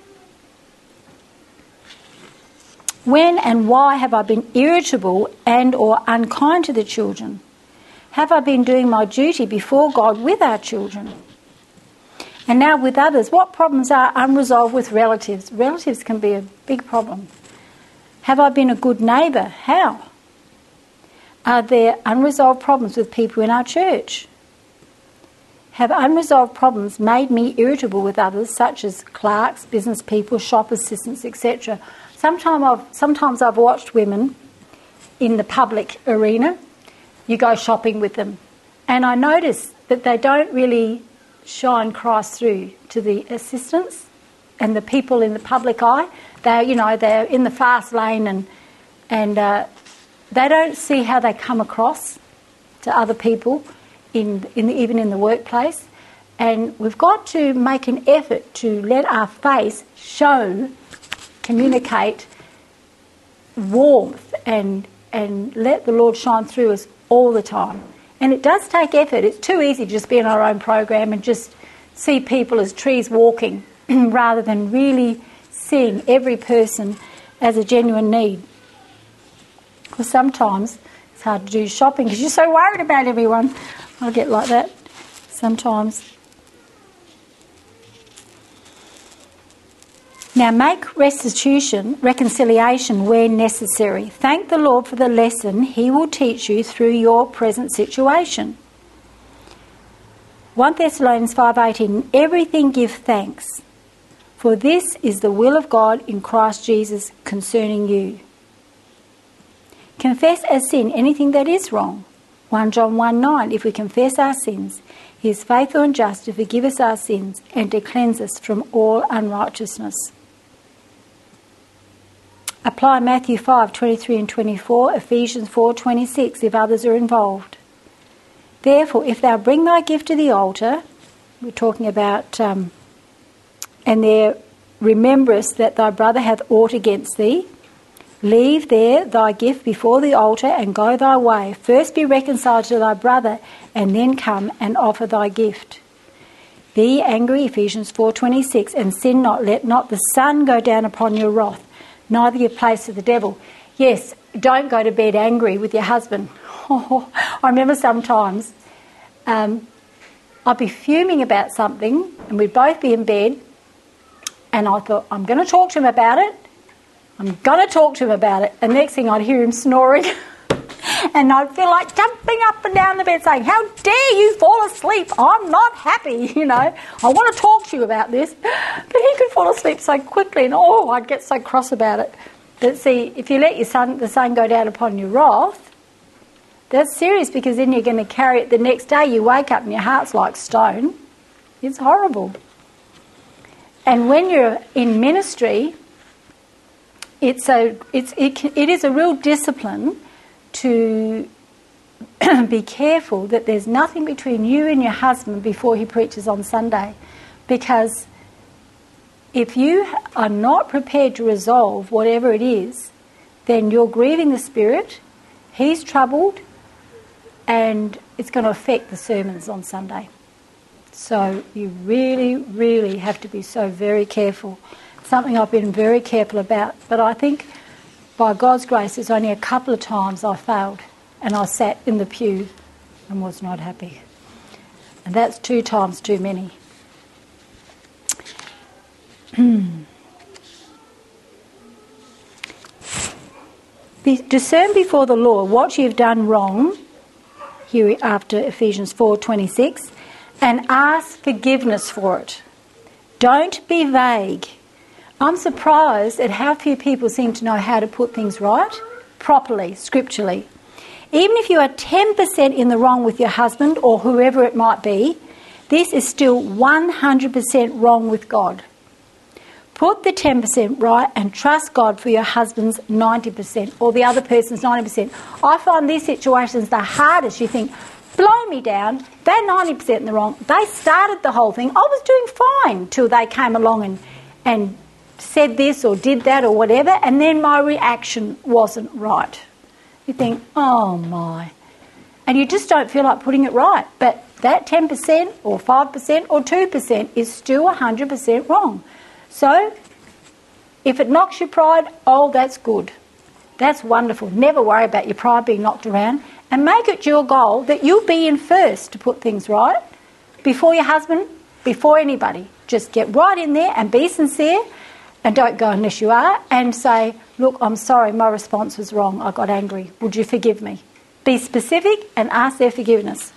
When and why have I been irritable and or unkind to the children? Have I been doing my duty before God with our children? And now with others, what problems are unresolved with relatives? Relatives can be a big problem. Have I been a good neighbour? How? Are there unresolved problems with people in our church? Have unresolved problems made me irritable with others, such as clerks, business people, shop assistants, et cetera? Sometimes I've, sometimes I've watched women in the public arena. You go shopping with them, and I notice that they don't really shine Christ through to the assistants and the people in the public eye. They, you know, they're in the fast lane, and and uh, they don't see how they come across to other people, in in the, even in the workplace. And we've got to make an effort to let our face show, communicate warmth, and and let the Lord shine through us all the time. And it does take effort. It's too easy to just be in our own program and just see people as trees walking rather than really seeing every person as a genuine need. Because sometimes it's hard to do shopping because you're so worried about everyone. I get like that sometimes. Now make restitution, reconciliation where necessary. Thank the Lord for the lesson He will teach you through your present situation. First Thessalonians five eighteen, everything give thanks, for this is the will of God in Christ Jesus concerning you. Confess as sin anything that is wrong. First John one nine, if we confess our sins, He is faithful and just to forgive us our sins and to cleanse us from all unrighteousness. Apply Matthew five twenty-three and twenty-four, Ephesians four twenty-six if others are involved. Therefore, if thou bring thy gift to the altar, we're talking about, um, and there rememberest that thy brother hath aught against thee, leave there thy gift before the altar and go thy way. First be reconciled to thy brother, and then come and offer thy gift. Be angry, Ephesians four twenty-six, and sin not. Let not the sun go down upon your wrath, neither give place to the devil. Yes, don't go to bed angry with your husband. Oh, I remember sometimes um, I'd be fuming about something and we'd both be in bed, and I thought, I'm going to talk to him about it. I'm going to talk to him about it. And next thing I'd hear him snoring and I'd feel like jumping up and down the bed saying, how dare you fall asleep? I'm not happy, you know. I want to talk to you about this. But he could fall asleep so quickly, and oh, I'd get so cross about it. But see, if you let your sun, the sun go down upon your wrath, that's serious, because then you're going to carry it the next day. You wake up and your heart's like stone. It's horrible. And when you're in ministry, it's a, it's, it, it is a real discipline to be careful that there's nothing between you and your husband before he preaches on Sunday. Because if you are not prepared to resolve whatever it is, then you're grieving the Spirit, he's troubled, and it's going to affect the sermons on Sunday. So you really, really have to be so very careful. Something I've been very careful about. But I think by God's grace, there's only a couple of times I failed and I sat in the pew and was not happy. And that's two times too many. Be, discern before the Lord what you've done wrong, here after Ephesians four twenty-six, and ask forgiveness for it. Don't be vague. I'm surprised at how few people seem to know how to put things right properly, scripturally. Even if you are ten percent in the wrong with your husband or whoever it might be, this is still one hundred percent wrong with God. Put the ten percent right and trust God for your husband's ninety percent or the other person's ninety percent. I find these situations the hardest. You think, blow me down, they're ninety percent in the wrong. They started the whole thing. I was doing fine till they came along and, and said this or did that or whatever, and then my reaction wasn't right. You think, oh my. And you just don't feel like putting it right. But that ten percent or five percent or two percent is still one hundred percent wrong. So, if it knocks your pride, oh, that's good. That's wonderful. Never worry about your pride being knocked around. And make it your goal that you'll be in first to put things right. Before your husband, before anybody. Just get right in there and be sincere. And don't go unless you are. And say, look, I'm sorry, my response was wrong. I got angry. Would you forgive me? Be specific and ask their forgiveness.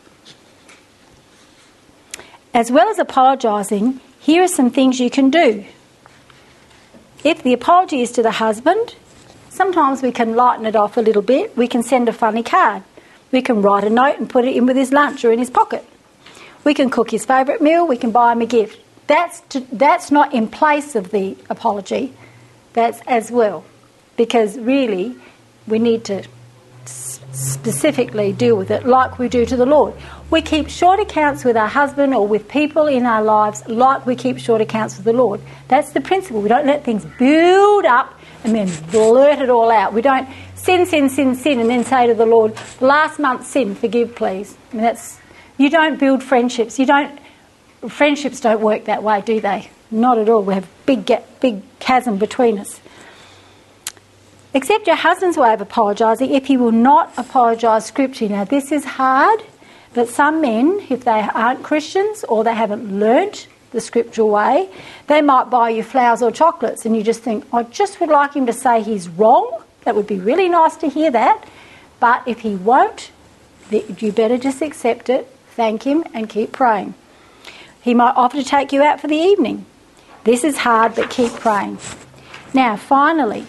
As well as apologising, here are some things you can do. If the apology is to the husband, sometimes we can lighten it off a little bit. We can send a funny card. We can write a note and put it in with his lunch or in his pocket. We can cook his favourite meal. We can buy him a gift. That's to, that's not in place of the apology. That's as well. Because really, we need to s- specifically deal with it like we do to the Lord. We keep short accounts with our husband or with people in our lives like we keep short accounts with the Lord. That's the principle. We don't let things build up and then blurt it all out. We don't sin, sin, sin, sin and then say to the Lord, last month's sin, forgive please. I mean, that's, you don't build friendships. You don't, friendships don't work that way, do they? Not at all. We have a big, gap, big chasm between us. Accept your husband's way of apologising if he will not apologise scripturally. Now, this is hard. But some men, if they aren't Christians or they haven't learnt the scriptural way, they might buy you flowers or chocolates and you just think, I just would like him to say he's wrong. That would be really nice to hear that. But if he won't, you better just accept it, thank him and keep praying. He might offer to take you out for the evening. This is hard, but keep praying. Now, finally,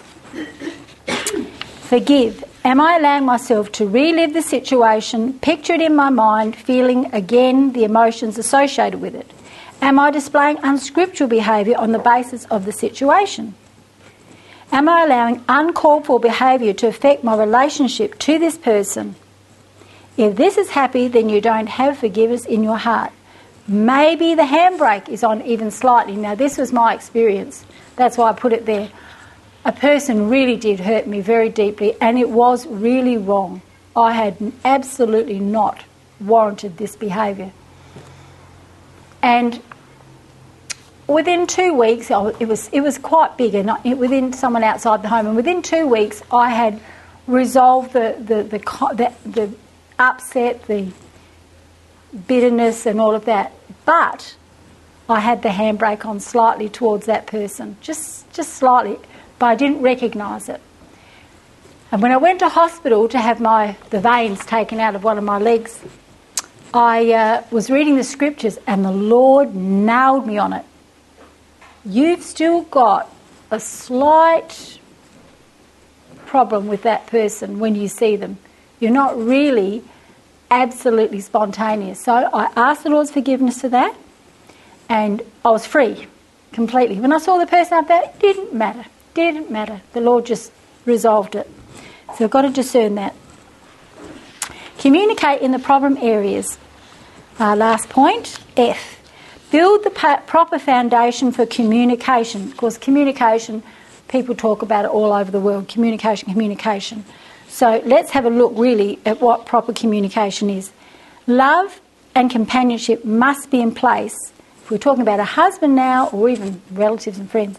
forgive. Am I allowing myself to relive the situation, picture it in my mind, feeling again the emotions associated with it? Am I displaying unscriptural behaviour on the basis of the situation? Am I allowing uncalled for behaviour to affect my relationship to this person? If this is happy, then you don't have forgiveness in your heart. Maybe the handbrake is on even slightly. Now, this was my experience. That's why I put it there. A person really did hurt me very deeply, and it was really wrong. I had absolutely not warranted this behaviour. And within two weeks, it was it was quite big, and within someone outside the home, and within two weeks, I had resolved the the the, the, the upset, the bitterness, and all of that. But I had the handbrake on slightly towards that person, just just slightly. But I didn't recognise it. And when I went to hospital to have my the veins taken out of one of my legs, I uh, was reading the scriptures and the Lord nailed me on it. You've still got a slight problem with that person when you see them. You're not really absolutely spontaneous. So I asked the Lord's forgiveness for that, and I was free completely. When I saw the person up there, it didn't matter. Didn't matter. The Lord just resolved it. So I've got to discern that. Communicate in the problem areas. Uh, last point, F. Build the pa- proper foundation for communication. Of course, communication, people talk about it all over the world. Communication, communication. So let's have a look really at what proper communication is. Love and companionship must be in place. If we're talking about a husband now, or even relatives and friends,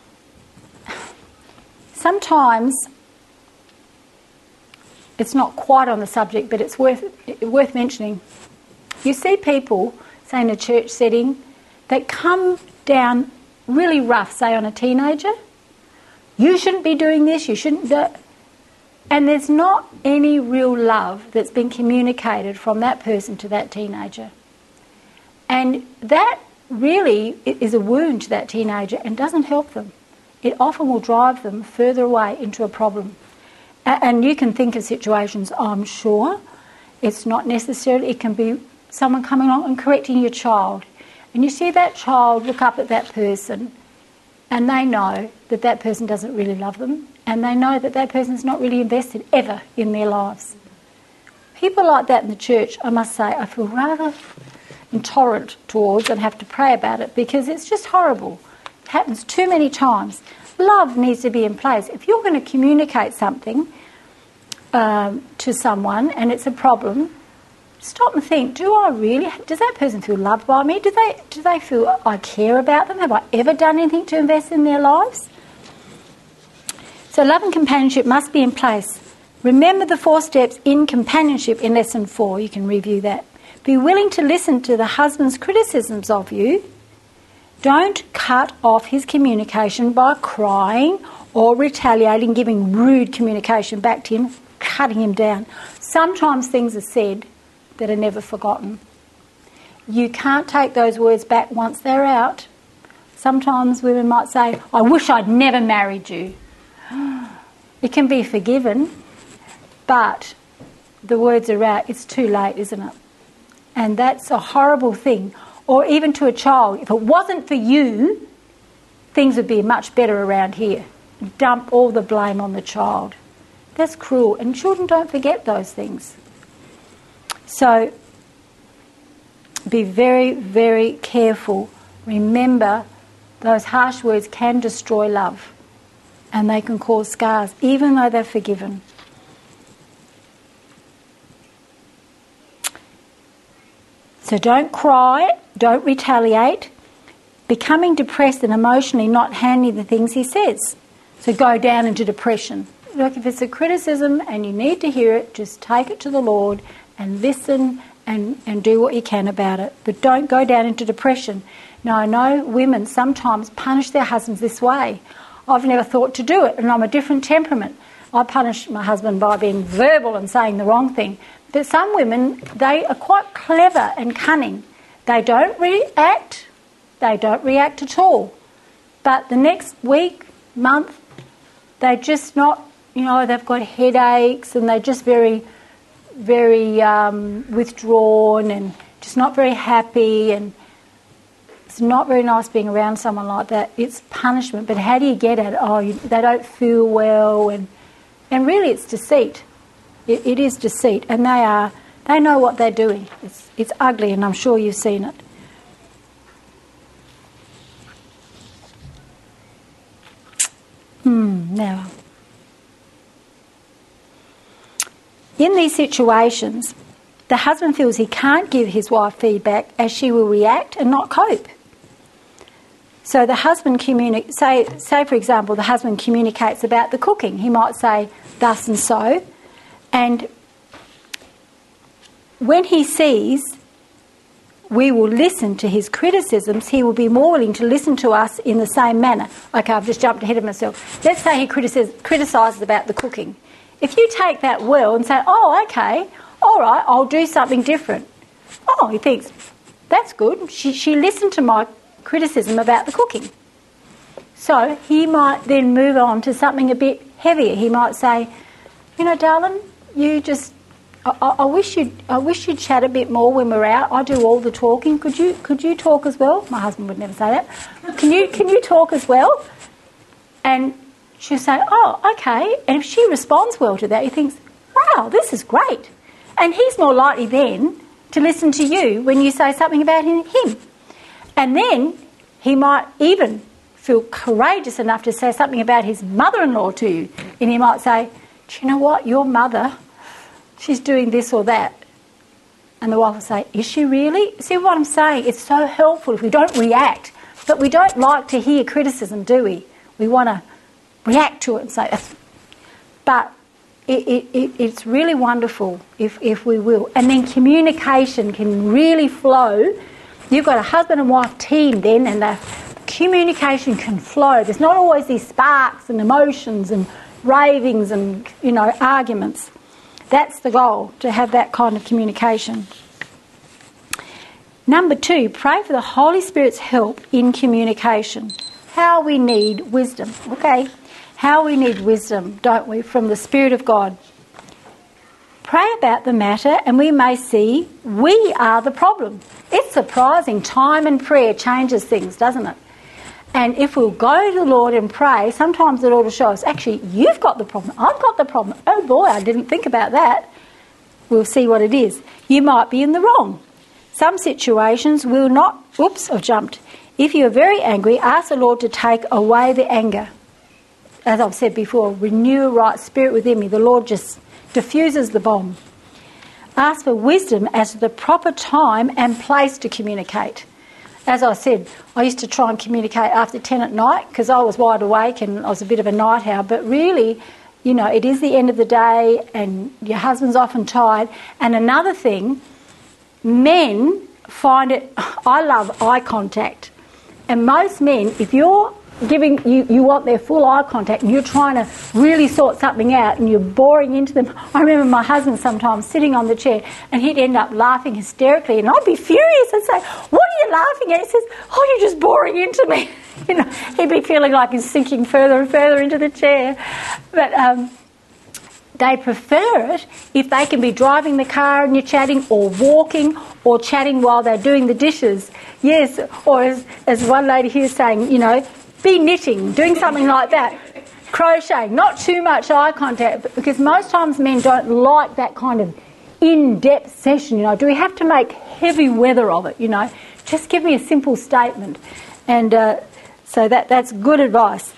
sometimes it's not quite on the subject, but it's worth worth mentioning. You see people, say in a church setting, that come down really rough, say on a teenager. You shouldn't be doing this, you shouldn't do it. And there's not any real love that's been communicated from that person to that teenager. And that really is a wound to that teenager and doesn't help them. It often will drive them further away into a problem. And you can think of situations, I'm sure. It's not necessarily, it can be someone coming along and correcting your child. And you see that child look up at that person and they know that that person doesn't really love them, and they know that that person's not really invested ever in their lives. People like that in the church, I must say, I feel rather intolerant towards and have to pray about it, because it's just horrible. It happens too many times. Love needs to be in place. If you're going to communicate something um, to someone and it's a problem, stop and think, do I really, does that person feel loved by me? Do they, do they feel I care about them? Have I ever done anything to invest in their lives? So love and companionship must be in place. Remember the four steps in companionship in lesson four. You can review that. Be willing to listen to the husband's criticisms of you. Don't cut off his communication by crying or retaliating, giving rude communication back to him, cutting him down. Sometimes things are said that are never forgotten. You can't take those words back once they're out. Sometimes women might say, I wish I'd never married you. It can be forgiven, but the words are out. It's too late, isn't it? And that's a horrible thing. Or even to a child, if it wasn't for you, things would be much better around here. Dump all the blame on the child. That's cruel, and children don't forget those things. So be very, very careful. Remember, those harsh words can destroy love, and they can cause scars, even though they're forgiven. So don't cry, don't retaliate. Becoming depressed and emotionally not handling the things he says. So go down into depression. Look, if it's a criticism and you need to hear it, just take it to the Lord and listen and, and do what you can about it. But don't go down into depression. Now, I know women sometimes punish their husbands this way. I've never thought to do it, and I'm a different temperament. I punish my husband by being verbal and saying the wrong thing. But some women, they are quite clever and cunning. They don't react. They don't react at all. But the next week, month, they're just not, you know, they've got headaches and they're just very, very um, withdrawn and just not very happy, and it's not very nice being around someone like that. It's punishment. But how do you get at it? Oh, you, they don't feel well, and and really it's deceit. It, it is deceit, and they are they know what they're doing. It's it's ugly, and I'm sure you've seen it. Hmm. Now, in these situations, the husband feels he can't give his wife feedback as she will react and not cope. So the husband communi- say, say for example, the husband communicates about the cooking. He might say thus and so, and when he sees we will listen to his criticisms, he will be more willing to listen to us in the same manner. Okay, I've just jumped ahead of myself. Let's say he criticis- criticises about the cooking. If you take that well and say, oh, okay, all right, I'll do something different. Oh, he thinks, that's good. She, she listened to my criticism about the cooking. So he might then move on to something a bit heavier. He might say, you know, darling, you just, I, I wish you'd, I wish you'd chat a bit more when we're out. I do all the talking. Could you, could you talk as well? My husband would never say that. Can you, can you talk as well? And she'll say, oh, okay. And if she responds well to that, he thinks, wow, this is great. And he's more likely then to listen to you when you say something about him. And then he might even feel courageous enough to say something about his mother-in-law to you. And he might say, do you know what, your mother, she's doing this or that. And the wife will say, is she really? See what I'm saying? It's so helpful if we don't react. But we don't like to hear criticism, do we? We want to react to it and say, that's... But it, it, it, it's really wonderful if, if we will. And then communication can really flow. You've got a husband and wife team then, and the communication can flow. There's not always these sparks and emotions and ravings and, you know, arguments. That's the goal, to have that kind of communication. Number two, pray for the Holy Spirit's help in communication. How we need wisdom. Okay, How we need wisdom, don't we, from the Spirit of God. Pray about the matter and we may see we are the problem. It's surprising. Time and prayer changes things, doesn't it? And if we'll go to the Lord and pray, sometimes the Lord will show us, actually, you've got the problem. I've got the problem. Oh boy, I didn't think about that. We'll see what it is. You might be in the wrong. Some situations will not... Oops, I've jumped. If you are very angry, ask the Lord to take away the anger. As I've said before, renew a right spirit within me. The Lord just diffuses the bomb. Ask for wisdom as to the proper time and place to communicate. As I said, I used to try and communicate after ten at night because I was wide awake and I was a bit of a night owl. But really, you know, it is the end of the day and your husband's often tired. And another thing, men find it... I love eye contact. And most men, if you're giving you, you want their full eye contact and you're trying to really sort something out and you're boring into them. I remember my husband sometimes sitting on the chair and he'd end up laughing hysterically and I'd be furious and say, what are you laughing at? He says, oh, you're just boring into me. You know, he'd be feeling like he's sinking further and further into the chair. But um, they prefer it if they can be driving the car and you're chatting, or walking, or chatting while they're doing the dishes. Yes, or as, as one lady here is saying, you know, be knitting, doing something like that. Crocheting, not too much eye contact, because most times men don't like that kind of in-depth session, you know. Do we have to make heavy weather of it, you know? Just give me a simple statement. And uh, so that that's good advice.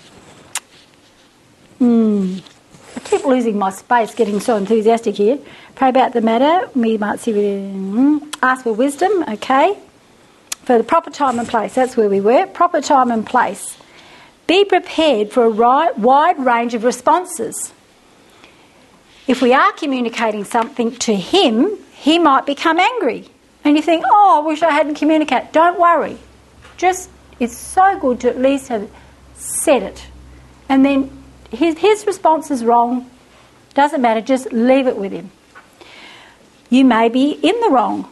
Hmm. I keep losing my space getting so enthusiastic here. Pray about the matter. We might see. Mm, ask for wisdom, okay. For the proper time and place, that's where we were. Proper time and place. Be prepared for a ri- wide range of responses. If we are communicating something to him, he might become angry. And you think, oh, I wish I hadn't communicated. Don't worry. Just, it's so good to at least have said it. And then his, his response is wrong. Doesn't matter, just leave it with him. You may be in the wrong.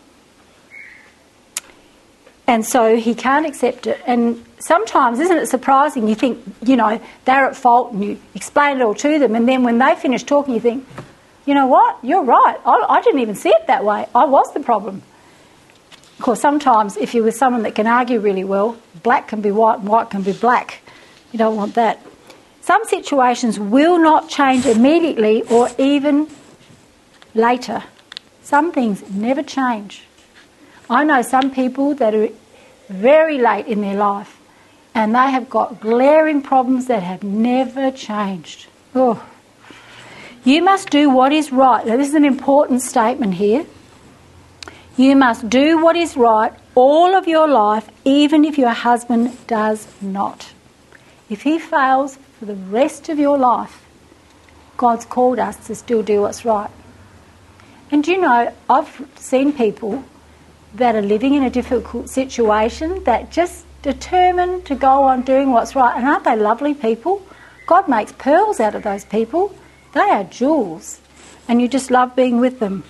And so he can't accept it. And sometimes, isn't it surprising, you think, you know, they're at fault and you explain it all to them, and then when they finish talking you think, you know what, you're right, I, I didn't even see it that way, I was the problem. Of course, sometimes if you're with someone that can argue really well, black can be white and white can be black. You don't want that. Some situations will not change immediately or even later. Some things never change. I know some people that are very late in their life and they have got glaring problems that have never changed. Oh. You must do what is right. Now, this is an important statement here. You must do what is right all of your life, even if your husband does not. If he fails for the rest of your life, God's called us to still do what's right. And do you know, I've seen people that are living in a difficult situation that just determined to go on doing what's right. And aren't they lovely people? God makes pearls out of those people. They are jewels. And you just love being with them.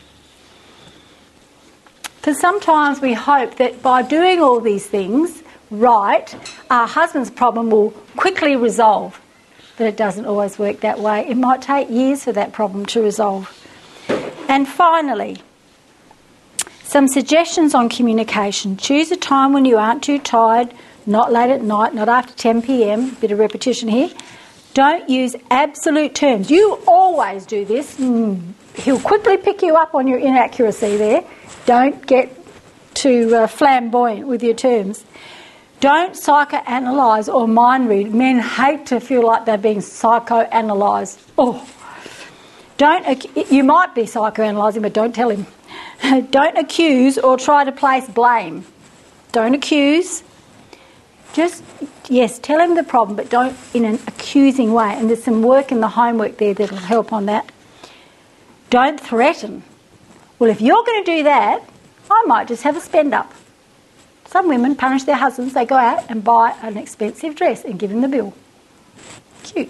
Because sometimes we hope that by doing all these things right, our husband's problem will quickly resolve. But it doesn't always work that way. It might take years for that problem to resolve. And finally, some suggestions on communication. Choose a time when you aren't too tired, not late at night, not after ten p.m, bit of repetition here. Don't use absolute terms. You always do this. Mm. He'll quickly pick you up on your inaccuracy there. Don't get too uh, flamboyant with your terms. Don't psychoanalyse or mind read. Men hate to feel like they're being psychoanalysed. Oh, don't. You might be psychoanalysing, but don't tell him. Don't accuse or try to place blame. Don't accuse. Just, yes, tell him the problem, but don't in an accusing way. And there's some work in the homework there that will help on that. Don't threaten. Well, if you're going to do that, I might just have a spend up. Some women punish their husbands. They go out and buy an expensive dress and give him the bill. Cute.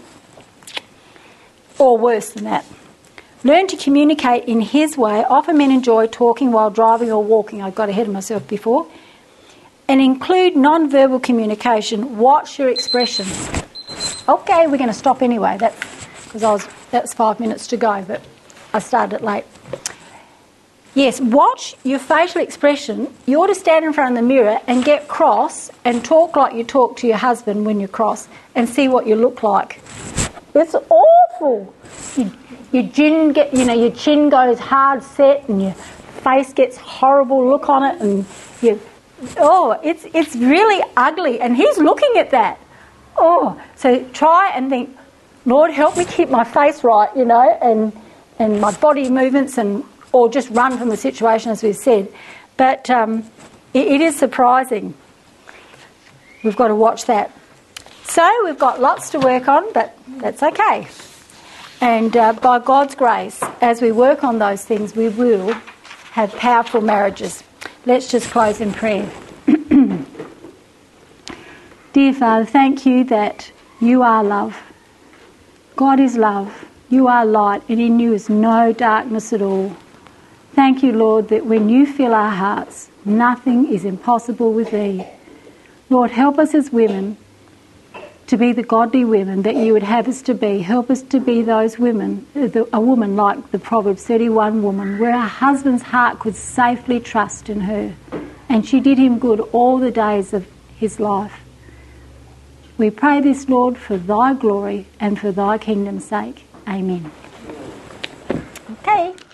Or worse than that. Learn to communicate in his way. Often men enjoy talking while driving or walking. I got ahead of myself before. And include non-verbal communication. Watch your expressions. Okay, we're going to stop anyway. That's because I was that's five minutes to go, but I started it late. Yes, watch your facial expression. You ought to stand in front of the mirror and get cross and talk like you talk to your husband when you're cross and see what you look like. It's awful. You, your chin get, you know, your chin goes hard set and your face gets horrible look on it, and you, oh, it's it's really ugly. And he's looking at that. Oh, so try and think, Lord, help me keep my face right, you know, and and my body movements, and or just run from the situation, as we've said. But um, it, it is surprising. We've got to watch that. So we've got lots to work on, but that's okay. And uh, by God's grace, as we work on those things, we will have powerful marriages. Let's just close in prayer. Dear Father, thank you that you are love. God is love. You are light, and in you is no darkness at all. Thank you, Lord, that when you fill our hearts, nothing is impossible with thee. Lord, help us as women to be the godly women that you would have us to be. Help us to be those women, a woman like the Proverbs thirty-one woman, where her husband's heart could safely trust in her, and she did him good all the days of his life. We pray this, Lord, for thy glory and for thy kingdom's sake. Amen. Okay.